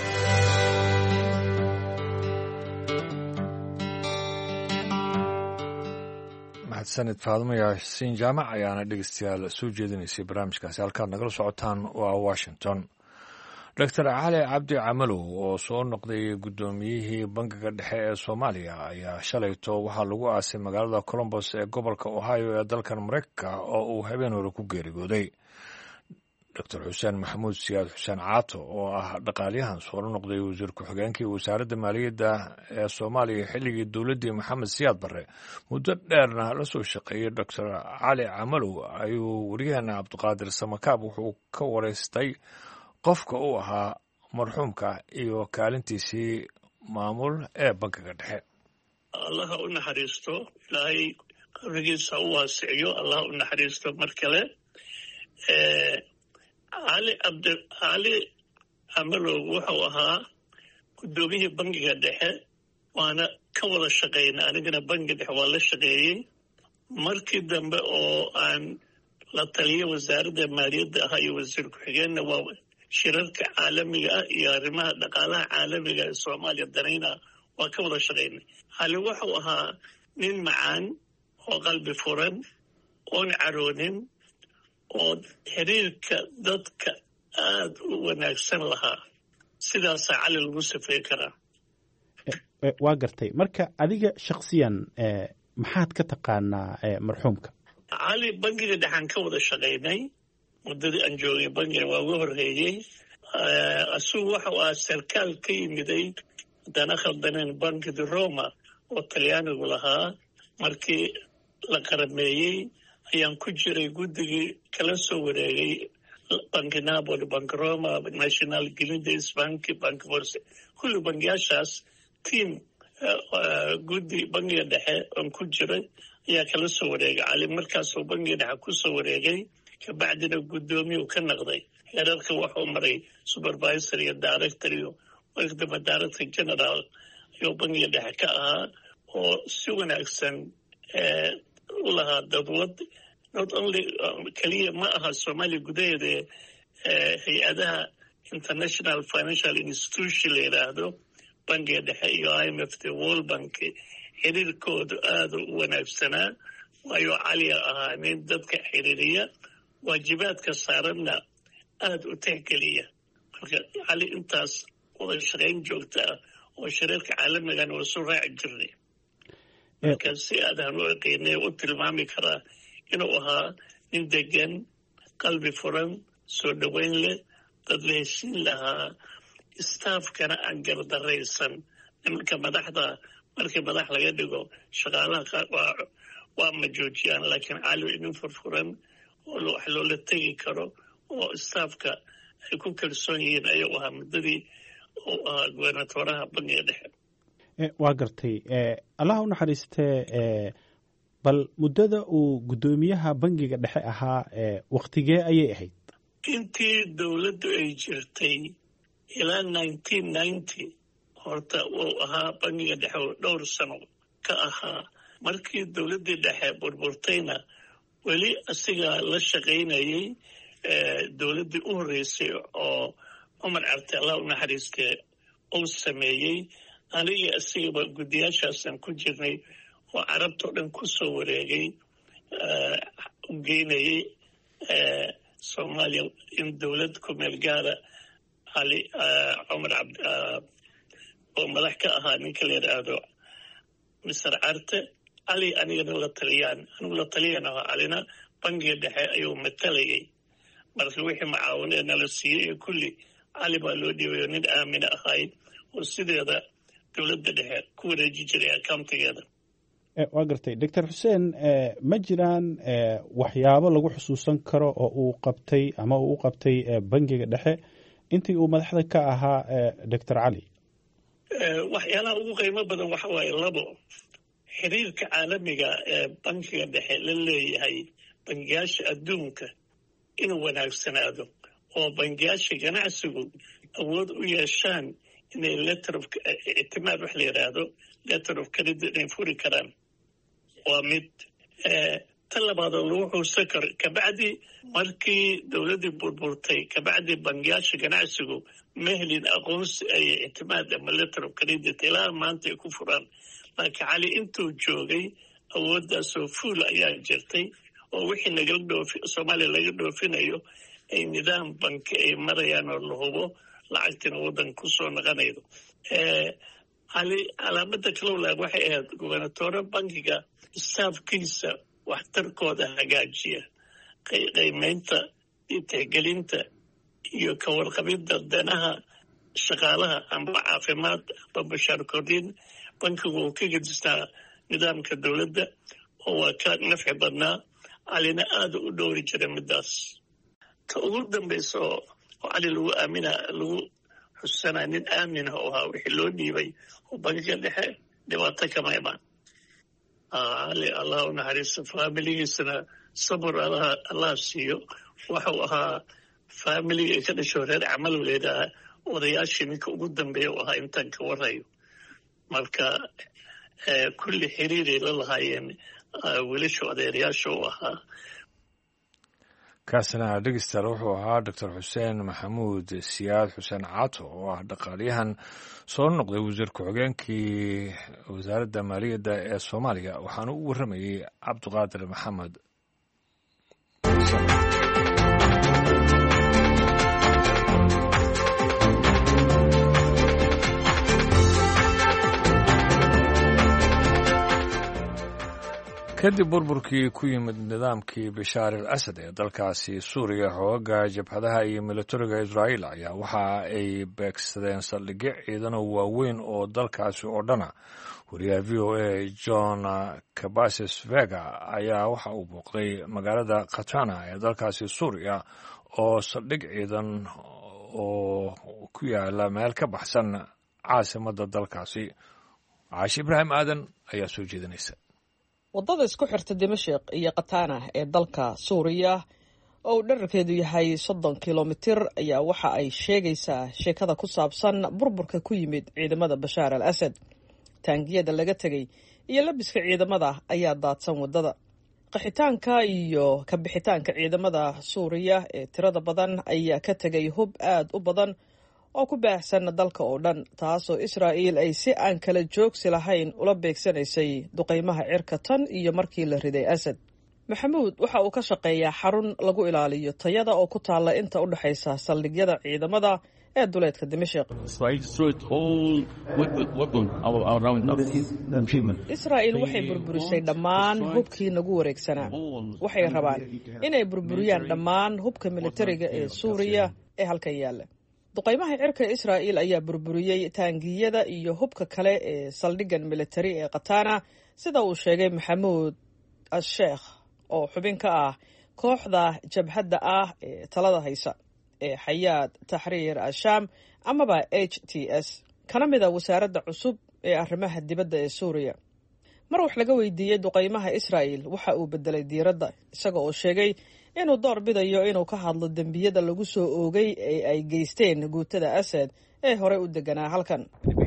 mahadsanid Faadimo Yaasiin Jaamac ayaana dhegeystayaal soo jeedinaysay barnaamijkaasi halkaad nagala socotaan waa Washington doctor cali cabdi camalow oo soo noqday guddoomiyihii bangiga dhexe ee soomaaliya ayaa shalayto waxaa lagu aasay magaalada colombos ee gobolka ohio ee dalkan maraykanka oo uu habeen hore ku geeriyooday doctor xuseen maxamuud siyaad xuseen caato oo ah dhaqaalyahan soo noqday wasiir ku-xigeenkii wasaaradda maaliyadda ee soomaaliya xilligii dowladdii maxamed siyaad barre muddo dheerna la soo shaqeeyey doctor cali camalow ayuu wariyaheena cabdiqaadir samakaab wuxuu ka wareystay qofka uu ahaa marxuumka iyo kaalintiisii maamul ee bankiga dhexe. allaha u naxariisto, ilaahay qabrigiisa u waasiciyo, allaha u naxariisto mar kale. cali camalow wuxuu ahaa guddoomiyihii bangiga dhexe, waana ka wada shaqaynay, anigana bangiga dhexe waa la shaqeeyey. markii dambe oo aan la taliyo wasaaradda maaliyadda ahaa iyo wasiir ku-xigeenna waa shirarka caalamiga ah iyo arrimaha dhaqaalaha caalamiga ee soomaaliya danayna waa ka wada shaqaynay. cali wuxuu ahaa nin macaan oo qalbi furan oon caroonin oo xiriirka dadka aad u wanaagsan lahaa. sidaasaa cali lagu safeey karaa. waa gartay. marka adiga shaksiyan maxaad ka taqaanaa marxuumka cali? bangiga dhexaan ka wada shaqaynay muddadii aan joogay bangiga waa uga horreeyey. asugu waxau ahaa sarkaal ka yimiday haddana khaldaneen bankidi roma oo talyaanigu lahaa. markii la qarameeyey ayaan ku jiray guddigii kala soo wareegay banki napoli, banki roma, national gilides banki, banki borse, kulli bangiyaashaas tiam guddi bangiga dhexe oon ku jiray ayaa kala soo wareegay cali. markaasuu bangiga dhexe ku soo wareegay, kabacdina guddoomiyu ka noqday. heerarka wuxuu maray supervisor iyo director iyo markadamba director general ayuu bangiga dhexe ka ahaa, oo si wanaagsan u lahaa dawlad. not only keliya ma aha soomaaliya gudaheeda, hay-adaha international financial institution la yidhaahdo bangiga dhexe iyo IMF world bank xiriirkoodu aada u wanaagsanaa, waayo cali ahaa nin dadka xiriiriya, waajibaadka saaranna aada u tixgeliya. marka cali intaas wada shaqayn joogta ah oo shirarka caalamigana waa soo raaci jirnay. marka si aadaan u eqeynay u tilmaami karaa inuu ahaa nin degan, qalbi furan, soo dhoweyn leh, dad la heshiin lahaa, staafkana aan gardaraysan. nimanka madaxda markii madax laga dhigo shaqaalaha qaar waa ma joojiyaan, laakiin cali inin furfuran oo wax loola tegi karo oo staafka ay ku kalsoon yihiin ayuu ahaa muddadii uu ahaa gubernatoraha bangiga dhexe. waa gartay. allaha u naxariistee, bal muddada uu guddoomiyaha bangiga dhexe ahaa waktigee ayay ahayd? intii dowladdu ay jirtay ilaa 1990 horta uu ahaa bangiga dhexe oo dhowr sano ka ahaa. markii dowladdii dhexe burburtayna weli asigaa la shaqaynayay. dowladdii u horreysay oo cumar carte allah u naxariistee uu sameeyey, anigii asigaba guddiyaashaasaan ku jirnay oo carabtao dhan ku soo wareegay, u geynayay soomaaliya in dowlad ku meel gaara cali cumar oo madax ka ahaa ninka la yidhaahdo mister carte. cali anigana anigu la taliyaan ahaa, calina bangiga dhexe ayuu matalayay. marka wixii macaawinee nala siiyey iyo kulli cali baa loo dhiibayo nin aamina ahayd oo sideeda dowladda dhexe ku wareeji jiray accountigeeda. waa gartay. doctor xuseen, ma jiraan waxyaabo lagu xusuusan karo oo uu qabtay ama uu u qabtay bangiga dhexe intii uu madaxda ka ahaa doctor cali? waxyaalaha ugu qiimo badan waxa waaye labo, xiriirka caalamiga ee bankiga dhexe la leeyahay bangiyaasha adduunka inuu wanaagsanaado, oo bangiyaasha ganacsigu awood u yeeshaan inay letter of ictimaad wax la yidhaahdo letter of credit inay furi karaan. waa mid. tan labaadoo lagu xuusan karo, kabacdi markii dowladdii burburtay kabacdi bangiyaasha ganacsigu ma helin aqoonsi ay ictimaad ama letter of credit ilaa maanta ay ku furaan. laakiin cali intuu joogay awooddaasoo fuul ayaa jirtay, oo wixii soomaaliya laga dhoofinayo ay nidaam banki ay marayaan oo la hubo lacagtina waddanka kusoo naqanaydo. Calaamada kalowlaag waxay ahayd gobernatore bankiga staafkiisa waxtarkooda hagaajiya, qiimaynta iyo tixgelinta iyo ka warqabidda danaha shaqaalaha amba caafimaad amba bashaar kordhin. bankigu uu ka gedistaa nidaamka dowladda oo waa ka nafci badnaa. calina aada u dhowri jiray midaas. ta ugu dambaysa oo cali lagu xusanaa nin aamin ah oo ahaa wixii loo dhiibay oo bankiga dhexe dhibaato kama imaan. cali allah u naxariisto, faamiligiisana sabir allah siiyo. waxau ahaa faamiliga ka dhasho reer camalow leedaha odayaashii ninka ugu dambeeya u ahaa intaan ka warayo. marka kulli xiriiray la lahaayeen wiilasha odeerayaasha u ahaa. kaasina dhegeystayaal wuxuu ahaa doctor xuseen maxamuud siyaad xuseen caato oo ah dhaqaaliyahan soo noqday wasiir ku-xigeenkii wasaaradda maaliyadda ee soomaaliya, waxaana u warramayey cabdiqaadir maxamed. kadib burburkii ku yimid nidaamkii bashaar al asad ee dalkaasi suuriya, xoogaga jabhadaha iyo militariga israa'iil ayaa waxa ay beegsadeen saldhigyo ciidano waaweyn oo dalkaasi oo dhana. wariyaha v o a john kabasis vega ayaa waxa uu booqday magaalada khatana ee dalkaasi suuriya oo saldhig ciidan oo ku yaala meel ka baxsan caasimadda dalkaasi. caashi ibraahim aadan ayaa soo jeedinaysa. waddada isku xirta dimashik iyo khatana ee dalka suuriya oo uu dherarkeedu yahay 30 kilomitir ayaa waxa ay sheegaysaa sheekada ku saabsan burburka ku yimid ciidamada bashaar al asad. taangiyada laga tegay iyo labiska ciidamada ayaa daadsan waddada. qaxitaanka iyo ka bixitaanka ciidamada suuriya ee tirada badan ayaa ka tegay hub aad u badan oo ku baahsan dalka oo dhan, taasoo Israa'iil ay si aan kala joogsi lahayn ula beegsanaysay duqeymaha cirka tan iyo markii la riday Asad. Maxamuud waxa uu ka shaqeeyaa xarun lagu ilaaliyo tayada oo ku taala inta u dhaxaysa saldhigyada ciidamada ee duleedka Dimashq. Israa'iil waxay burburisay dhammaan hubkii nagu wareegsanaa. Waxay rabaan inay burburiyaan dhammaan hubka militariga ee Suuriya ee halkan yaala. duqeymaha cirka Israa'iil ayaa burburiyay taangiyada iyo hubka kale ee saldhigan militari ee Khatana, sida uu sheegay Maxamuud al-Sheikh oo xubin ka ah kooxda jabhadda ah ee talada haysa ee Hayat Tahrir al-Sham amaba HTS, kana mid ah wasaaradda cusub ee arrimaha dibadda ee Suuriya. mar wax laga weydiiyay duqeymaha Israa'iil waxa uu bedelay diiradda, isaga oo sheegay inuu door bidayo inuu ka hadlo dembiyada lagu soo oogay ee ay geysteen guutada Asad ee hore u deganaa halkan.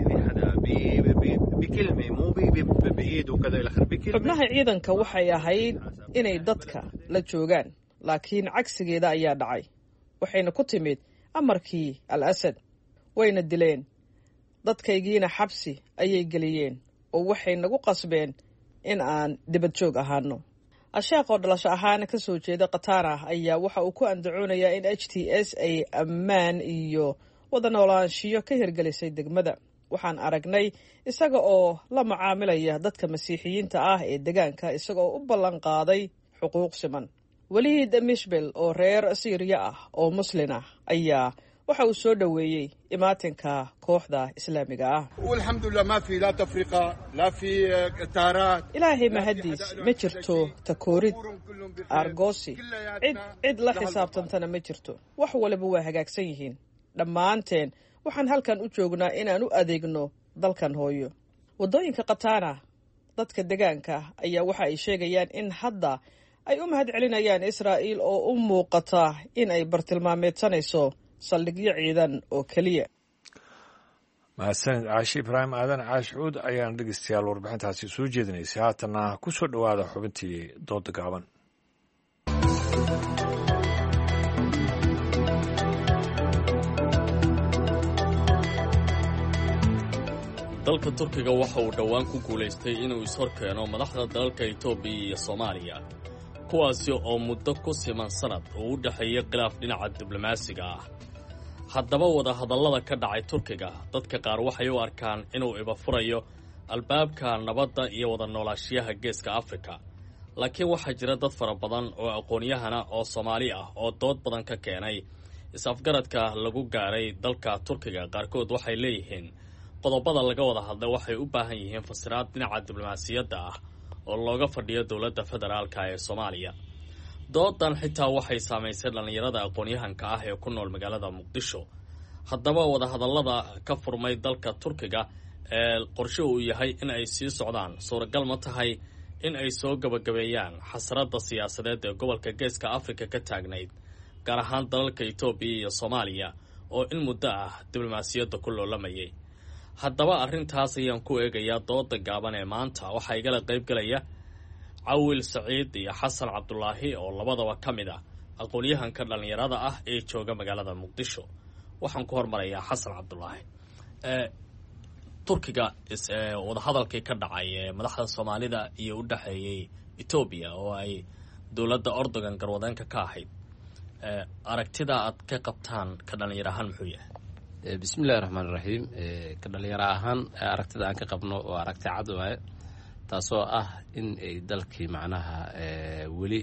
xubnaha ciidanka waxay ahayd inay dadka la joogaan, laakiin cagsigeeda ayaa dhacay. waxayna ku timid amarkii al-Asad. wayna dileen dadkaygiina xabsi ayay geliyeen oo waxay nagu qasbeen in aan dibad joog ahaano. al-Sheikh oo dhalasho ahaan ka soo jeeda Khatana ayaa waxa uu ku andacoonayaa in HTS ay ammaan iyo wada noolaanshiyo ka hirgelisay degmada. waxaan aragnay isaga oo la macaamilaya dadka masiixiyiinta ah ee deegaanka, isaga oo u ballan qaaday xuquuq siman. Waliid Mishbel oo reer Syria ah oo Muslim ah ayaa waxa uu soo dhaweeyay imaatinka kooxda Islaamiga ah. walxamdulillah ma fi la tafriqa la fi taaraat. ilaahay mahadiis ma jirto takoorid argoosi, cid la xisaabtantana ma jirto. wax waliba waa hagaagsan yihiin. dhammaanteen waxaan halkan u joognaa inaan u adeegno dalkan hooyo. waddooyinka Khatana dadka deegaanka ayaa waxa ay sheegayaan in hadda ay u mahad celinayaan Israa'iil oo u muuqata in ay bartilmaameedsanayso saldhigyo ciidan oo keliya. mahadsanid caashi ibraahim aadan. caash cuud ayaan dhegeystayaal warbixintaasi soo jeedinaysay. haatana ku soo dhowaada xubintii dooda gaaban. dalka Turkiga waxa uu dhowaan ku guulaystay inuu ishor keeno madaxda dalalka Itoobiya iyo Soomaaliya, kuwaasi oo muddo ku siman sanad oo u dhaxeeyay khilaaf dhinaca diblomaasiga ah. haddaba wadahadallada ka dhacay turkiga dadka qaar waxay u arkaan inuu ibafurayo albaabka nabadda iyo wada noolaashiyaha geeska afrika laakiin waxaa jira dad fara badan oo aqoon-yahana oo Soomaali ah oo dood badan ka keenay is-afgaradka lagu gaaray dalka turkiga qaarkood waxay leeyihiin qodobada laga wada hadlay waxay u baahan yihiin fasiraad dhinaca diblomaasiyadda ah oo looga fadhiyo dowladda federaalka ee Soomaaliya doodan xitaa waxay saamaysay dhalinyarada aqoon-yahanka ah ee ku nool magaalada Muqdisho haddaba wadahadallada ka furmay dalka turkiga ee qorshe uu yahay in ay sii socdaan suuragal ma tahay in ay soo gabagabeeyaan xasradda siyaasadeed ee gobolka geeska afrika ka taagnayd gaar ahaan dalalka Itoobiya iyo Soomaaliya oo in muddo ah diblomaasiyadda ku loolamayay haddaba arrintaas ayaan ku eegayaa dooda gaaban ee maanta waxaa igala qayb galaya Cawil Saciid iyo Xasan Cabdulaahi oo labadaba ka mid ah aqoon-yahanka dhalinyarada ah ee jooga magaalada Muqdisho waxaan ku hormarayaa Xasan Cabdulaahi turkiga wadahadalkii ka dhacay madaxda Soomaalida iyo u dhaxeeyay Itoobiya oo ay dowladda Erdogan garwadeenka ka ahayd aragtida aad ka qabtaan ka dhalinyaro ahaan muxuu yahay bismillaahir rahmaanir rahiim ka dhalinyaro ahaan aragtida aan ka qabno oo aragti cad waaye taasoo ah in ay dalkii macnaha weli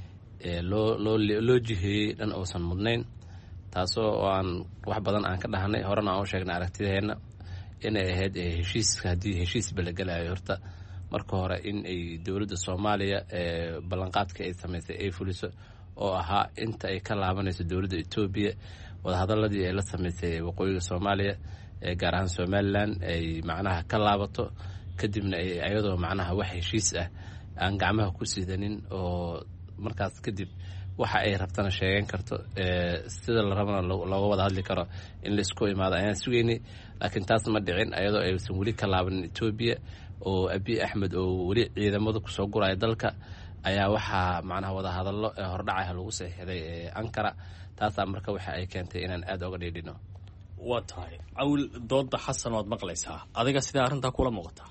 loo jiheeyey dhan uusan mudnayn taasoo aan wax badan aan ka dhahnay horena aan u sheegnay aragtideena inay ahayd heshiiska haddii heshiisba la gelayo horta marka hore in ay dowladda Soomaaliya ballanqaadka ay samaysay ay fuliso oo ahaa inta ay ka laabanayso dowladda Itoobiya wadahadaladii ay la samaysay waqooyiga Soomaaliya gaar ahaan Somaliland ay macnaha ka laabato kadibna ayadoo macnaha wax heshiis ah aan gacmaha ku sidanin oo markaas kadib waxa ay rabtana sheegan karto sida la rabana looga wada hadli karo in la isku imaado ayaan sugeynay laakiin taas ma dhicin ayadoo aysan weli ka laabanin Itoobiya oo Abiy Ahmed oo weli ciidamada ku soo guraya dalka ayaa waxaa macnaha wada hadallo hordhacay lagu saxiixday Ankara taasa marka waxa ay keentay inaan aad uga dheedhino waa tahay Cawil dooda Xasan waad maqlaysaa adiga sida arrinta kula muuqata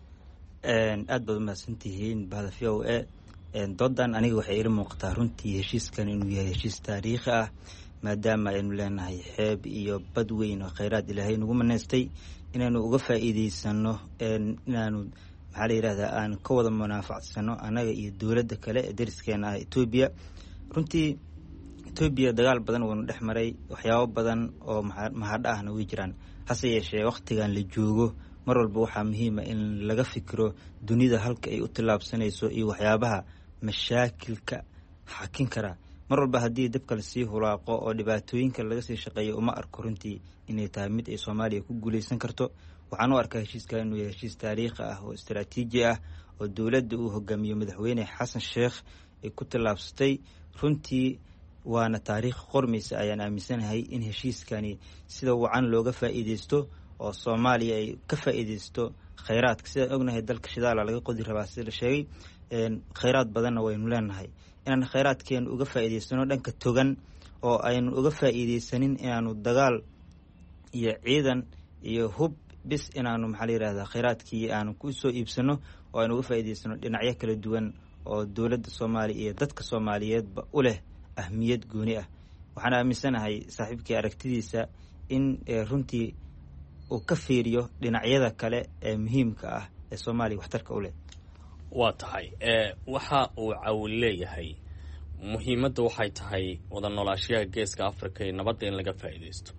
aad baad mahadsantihiin bahda VOA doodan aniga waxay ila muuqataa runtii heshiiskan inuu yahay heshiis taariikhi ah maadaama aynu leenahay xeeb iyo bad weyn oo kheyraad ilaahay nagu manaystay inaanu uga faa'iidaysano inaanu maxaa la yidhahdaa aan ka wada munaafacsano annaga iyo dowladda kale ee dariskeena ah Itoobiya runtii Itoobiya dagaal badan wuuna dhex maray waxyaabo badan oo mahadha ahna way jiraan hase yeeshee waqtigan la joogo mar walba waxaa muhiima in laga fikiro dunida halka ay u tillaabsanayso iyo waxyaabaha mashaakilka xakin kara mar walba haddii dabka lasii hulaaqo oo dhibaatooyinka laga sii shaqeeyo uma arko runtii inay tahay mid ay Soomaaliya ku guuleysan karto waxaan u arkaa heshiiska inuu yahay heshiis taariikhi ah oo istiraatiiji ah oo dowladda uu hogaamiyo madaxweyne Xasan Sheekh ay ku tillaabsatay runtii waana taariikh qormaysa ayaan aaminsanahay in heshiiskani sida wacan looga faa'iideysto oo Soomaaliya ay ka faa'iideysto kheyraadka sidaan ognahay dalka shidaala laga qodi rabaa sida la sheegay kheyraad badanna waynu leenahay inaan kheyraadkeenu uga faa'iideysano dhanka togan oo aynu uga faa'iideysanin inaanu dagaal iyo ciidan iyo hub bis inaanu maxaa la yidhahdaa kheyraadkii aanu ku soo iibsano oo aynu uga faa'iideysano dhinacyo kala duwan oo dowladda Soomaaliya iyo dadka Soomaaliyeedba u leh ahmiyad gooni ah waxaan aaminsanahay saaxiibkii aragtidiisa in runtii uu ka fiiriyo dhinacyada kale ee muhiimka ah ee Soomaaliya waxtarka u leh waa tahay waxa uu Cawil leeyahay muhiimadda waxay tahay wada noolaashiyaha geeska Afrika iyo nabadda in laga faa'iideysto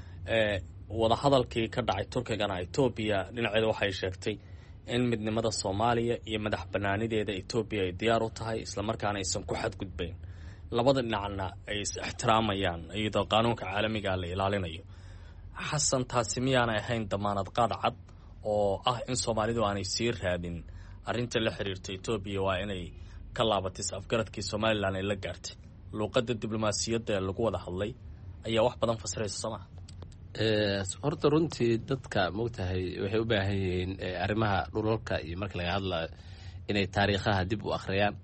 wada hadalkii ka dhacay Turkigana Itoobiya dhinaceeda waxay sheegtay in midnimada Soomaaliya iyo madax banaanideeda Itoobiya ay diyaar u tahay isla markaana aysan ku xadgudbayn labada dhinacna ay is ixtiraamayaan iyadoo qaanuunka caalamiga la ilaalinayo xasan taasi miyaanay ahayn damaanad qaad cad oo ah in Soomaalidu aanay sii raadin arrinta la xiriirta Itoobiya waa inay ka laabatis afgaradkii Somaliland ay la gaartay luqadda diblomaasiyadda lagu wada hadlay ayaa wax badan fasiraysa Soomaaliya horta runtii dadka moogtahay waxay u baahan yihiin arrimaha dhulalka iyo marka laga hadlayo inay taariikhaha dib u akhriyaan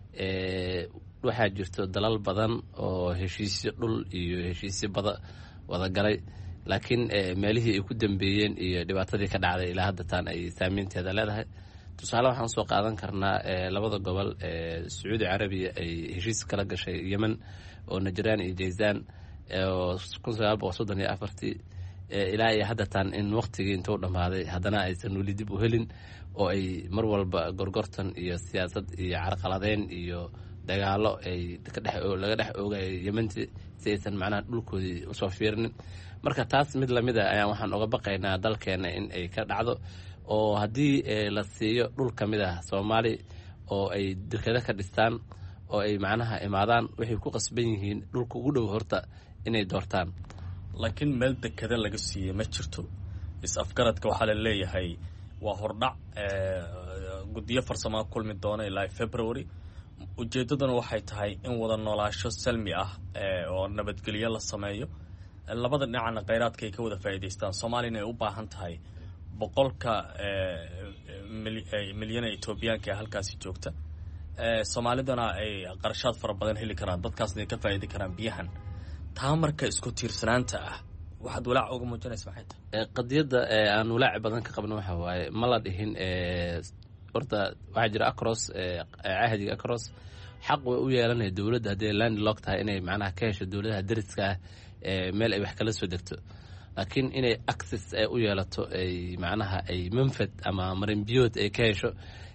waxaa jirto dalal badan oo heshiisyo dhul iyo heshiisyo wada galay laakiin meelihii ay ku dambeeyeen iyo dhibaatadii ka dhacday ilaa hadda taan ay saameynteeda leedahay tusaale waxaan soo qaadan karnaa labada gobol Sacuudi Carabiya ay heshiis kala gashay Yemen oo Najraan iyo Jayzaan oo 1934 ilaa iyo haddatan in waqtigii intuu dhammaaday haddana aysan weli dib u helin oo ay mar walba gorgortan iyo siyaasad iyo carqaladeyn iyo dagaalo ay laga dhex oogayo yemantii si aysan macnaha dhulkoodii usoo fiirinin. marka taas mid lamid a ayaan waxaan uga baqaynaa dalkeena in ay ka dhacdo, oo haddii la siiyo dhul ka mid ah soomaali oo ay dekado ka dhistaan oo ay macnaha imaadaan, waxay ku qasban yihiin dhulka ugu dhow horta inay doortaan. laakiin meel dekada laga siiyey ma jirto. is-afgaradka waxaa la leeyahay waa hordhac guddiyo farsamo kulmi doona ilaa February. ujeeddaduna waxay tahay in wada noolaasho salmi ah oo nabadgelyo la sameeyo, labada dhinacna kheyraadka ay ka wada faa'iidaystaan. Soomaaliyana ay u baahan tahay 100 milyan ee Etoobiyaanka ee halkaasi joogta. Soomaalidana ay qarashaad fara badan heli karaan, dadkaasna ay ka faa'iidi karaan biyahan. taa marka isku tiirsanaanta ah waxaad walaac uga muujinaysa maxay tahay? qadiyadda aan walaac badan ka qabno waxa waaye ma la dhihin horta waxaa jira across cahdiga across xaq way u yeelanaya dowladda haddii landlock tahay inay macnaha ka hesho dowladaha dariska ah meel ay wax kala soo degto, laakiin inay access ay u yeelato ay macnaha ay manfad ama marinbiyood ay ka hesho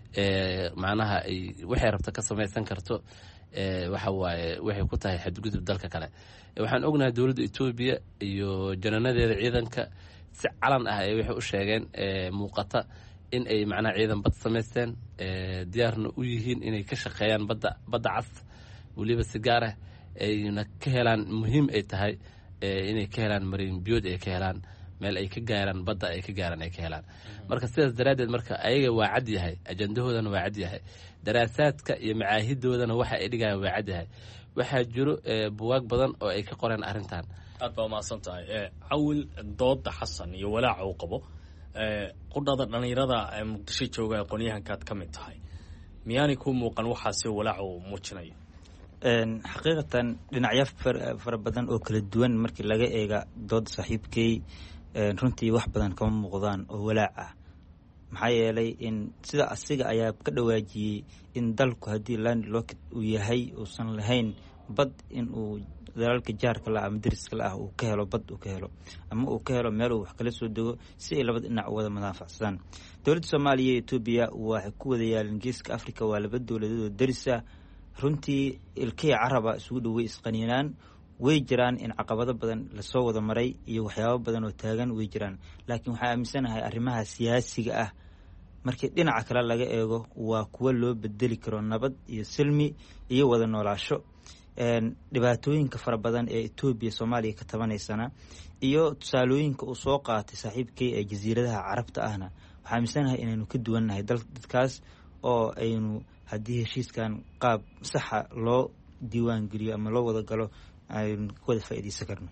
macnaha ay waxay rabto ka samaysan karto waxa waaye waxay ku tahay xadgudub dalka kale. waxaan ognahay dowladda Ethiopia iyo jananadeeda ciidanka si calan ah ay waxay u sheegeen muuqata in ay macnaha ciidan bad samaysteen, diyaarna u yihiin inay ka shaqeeyaan badda cas, weliba si gaar ah ayna ka helaan muhiim ay tahay inay ka helaan marin biyood ay ka helaan meel ay ka gaaraan badda ay ka gaaraan ay ka helaan. marka sidaas daraaddeed marka ayaga waa cad yahay, ajandahoodana waa cad yahay, daraasaadka iyo macaahidoodana waxa ay dhigayaan waa cad yahay. waxaa jiro buwaag badan oo ay ka qoreen arrintan. aad baa umahadsan tahay cawil. dooda xasan iyo walaaca uu qabo qudhada dhallinyarada muqdisho jooga aqoon-yahankaad ka mid tahay, miyaanay ku muuqan waxaasi walaaca uu muujinayo? xaqiiqatan dhinacyo fara badan oo kala duwan markii laga eega dooda saaxiibkay runtii wax badan kama muuqdaan oo walaac ah. maxaa yeelay in sida asiga ayaa ka dhawaajiyey in dalku haddii landlocked uu yahay uusan lahayn bad in uu dalalka jaarka la ama dariska la ah uu ka helo bad uu ka helo ama uu ka helo meel uu wax kala soo dego si ay labada dhinac u wada madaafacsadaan. dowladda Soomaaliya iyo Ethiopia waxay ku wada yaaleen geeska Afrika, waa laba dowladood oo darisa runtii ilkay caraba isugu dhaway isqaniinaan. way jiraan in caqabado badan lasoo wada maray iyo waxyaabo badan oo taagan way jiraan, laakiin waxaa aaminsanahay arrimaha siyaasiga ah markii dhinaca kale laga eego waa kuwa loo bedeli karo nabad iyo silmi iyo wada noolaasho. dhibaatooyinka fara badan ee Ethiopia Soomaaliya ka tabanaysana iyo tusaalooyinka uu soo qaatay saaxiibkay ee jasiiradaha carabta ahna waxaa aaminsanahay inaynu ka duwannahay dadkaas oo aynu haddii heshiiskan qaab saxa loo diiwaan geliyo ama loo wada galo aynu ka wada faa'iidaysan karno.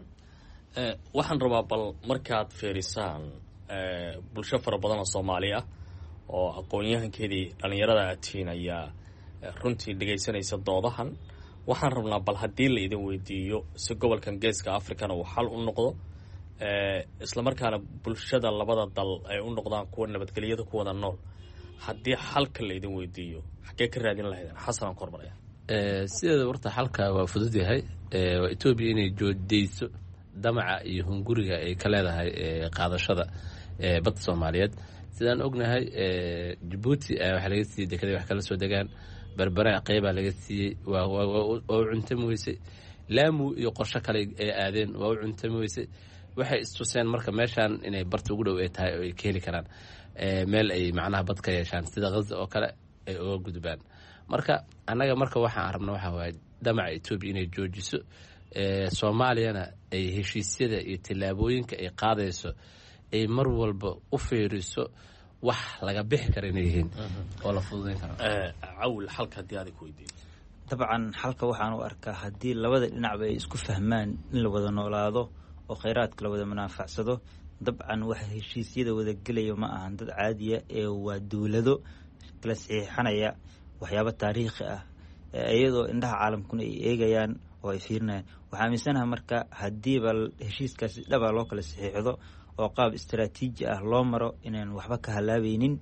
waxaan rabaa bal markaad fiirisaan bulsho fara badan oo Soomaali ah oo aqoon-yahankeedii dhallinyarada atiin ayaa runtii dhegaysanaysa doodahan. waxaan rabnaa bal haddii la idin weydiiyo si gobolkan geeska Afrikana uu xal u noqdo islamarkaana bulshada labada dal ay u noqdaan kuwa nabadgelyada ku wada nool, haddii xalka la idin weydiiyo xaggee ka raadin lahaydeen? xasanaan kormaraya. sideeda horta xalka waa fudud yahay. waa Ethiopia inay joodeyso damaca iyo hunguriga ay ka leedahay qaadashada badda Soomaaliyeed. sidaan ognahay Djibouti waxa laga siiyey dekeday wax kala soo degaan, berbera qeybaa laga siiyey waa u cuntami weysay, laamu iyo qorsho kale ay aadeen waa u cuntami weysay. waxay istuseen marka meeshaan inay barta ugu dhow ay tahay oo ay ka heli karaan meel ay macnaha bad ka yeeshaan sida Gaza oo kale ay uga gudbaan. marka annaga marka waxaan rabnaa waxa waaye damaca Ethiopia inay joojiso, Soomaaliyana ay heshiisyada iyo tillaabooyinka ay qaadayso ay mar walba u fiiriso wax laga bixi kara inay yihiin oo la fududayn karo. cawil xalka haddii aad ku weydiiyo? dabcan xalka waxaan u arkaa haddii labada dhinacba ay isku fahmaan in la wada noolaado oo kheyraadka la wada manaafacsado. dabcan waxa heshiisyada wada gelaya ma ahan dad caadiya ee waa dowlado kala saxiixanaya waxyaabo taariikhi ah iyadoo indhaha caalamkuna ay eegayaan oo ay fiirinayaan. waxaa aaminsanaha marka haddiiba heshiiskaasi dhaba loo kala saxiixdo oo qaab istaraatiiji ah loo maro inaan waxba ka halaabaynin,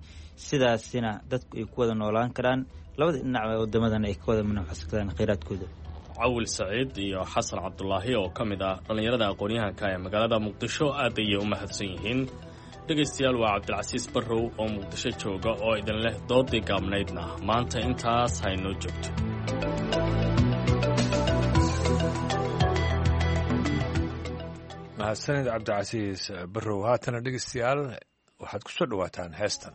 sidaasina dadku ay ku wada noolaan karaan labada dhinacba wadamadan ay ka wada manafacsadaan kheyraadkooda. cawil saciid iyo xasan cabdulaahi oo ka mid ah dhallinyarada aqoon-yahanka ee magaalada muqdisho aad ayay u mahadsan yihiin. dhegaystayaal waa cabdilcasiis barrow oo muqdisho jooga oo idin leh doodii gaabnaydna maanta intaas haynoo joogto. mahadsanid cabdicasiis barrow. haatana dhegaystayaal waxaad ku soo dhowaataan heestan.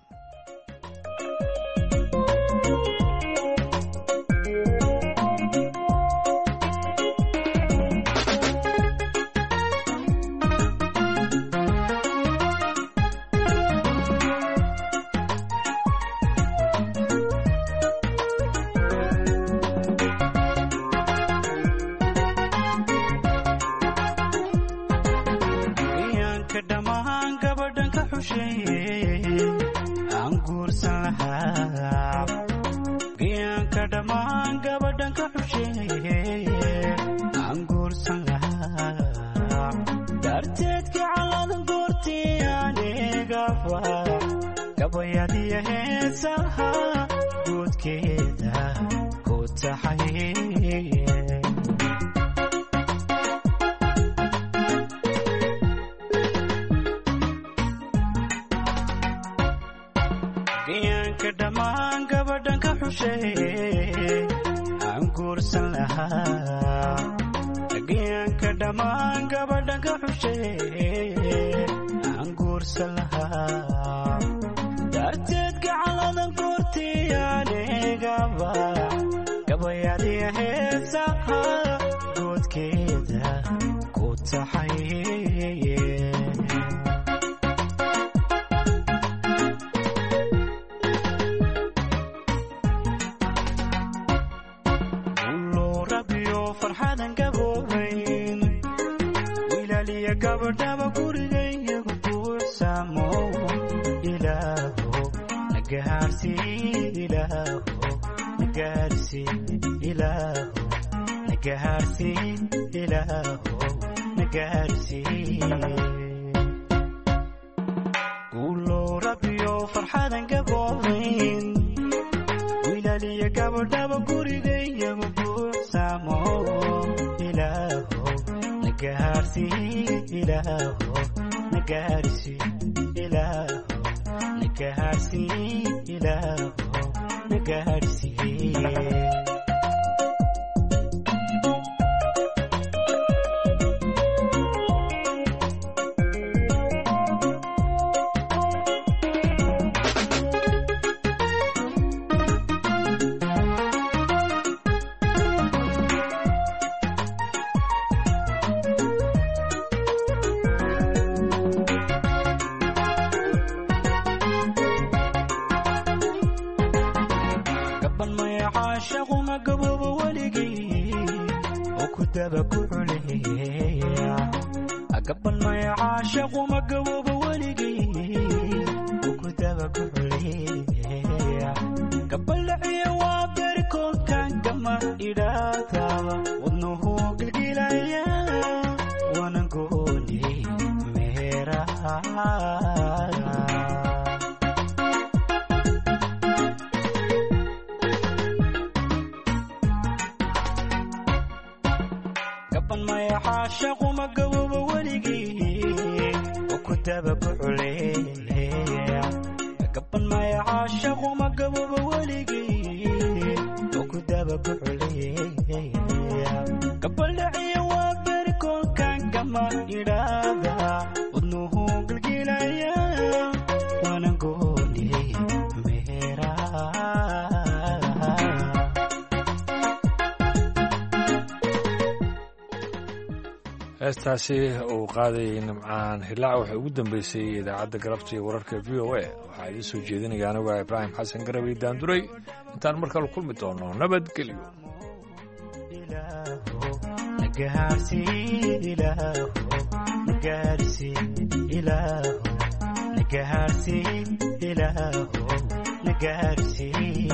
heestaasi uu qaadayay nimcaan hilaac waxay ugu dambeysay idaacadda galabta iyo wararka v o a waxaa idiin soo jeedinaya anigu ibraahim xasan garawey daanduray intaan mar kale kulmi doono nabadgelyo.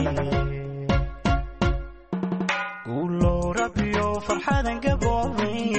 farxadan gaboobay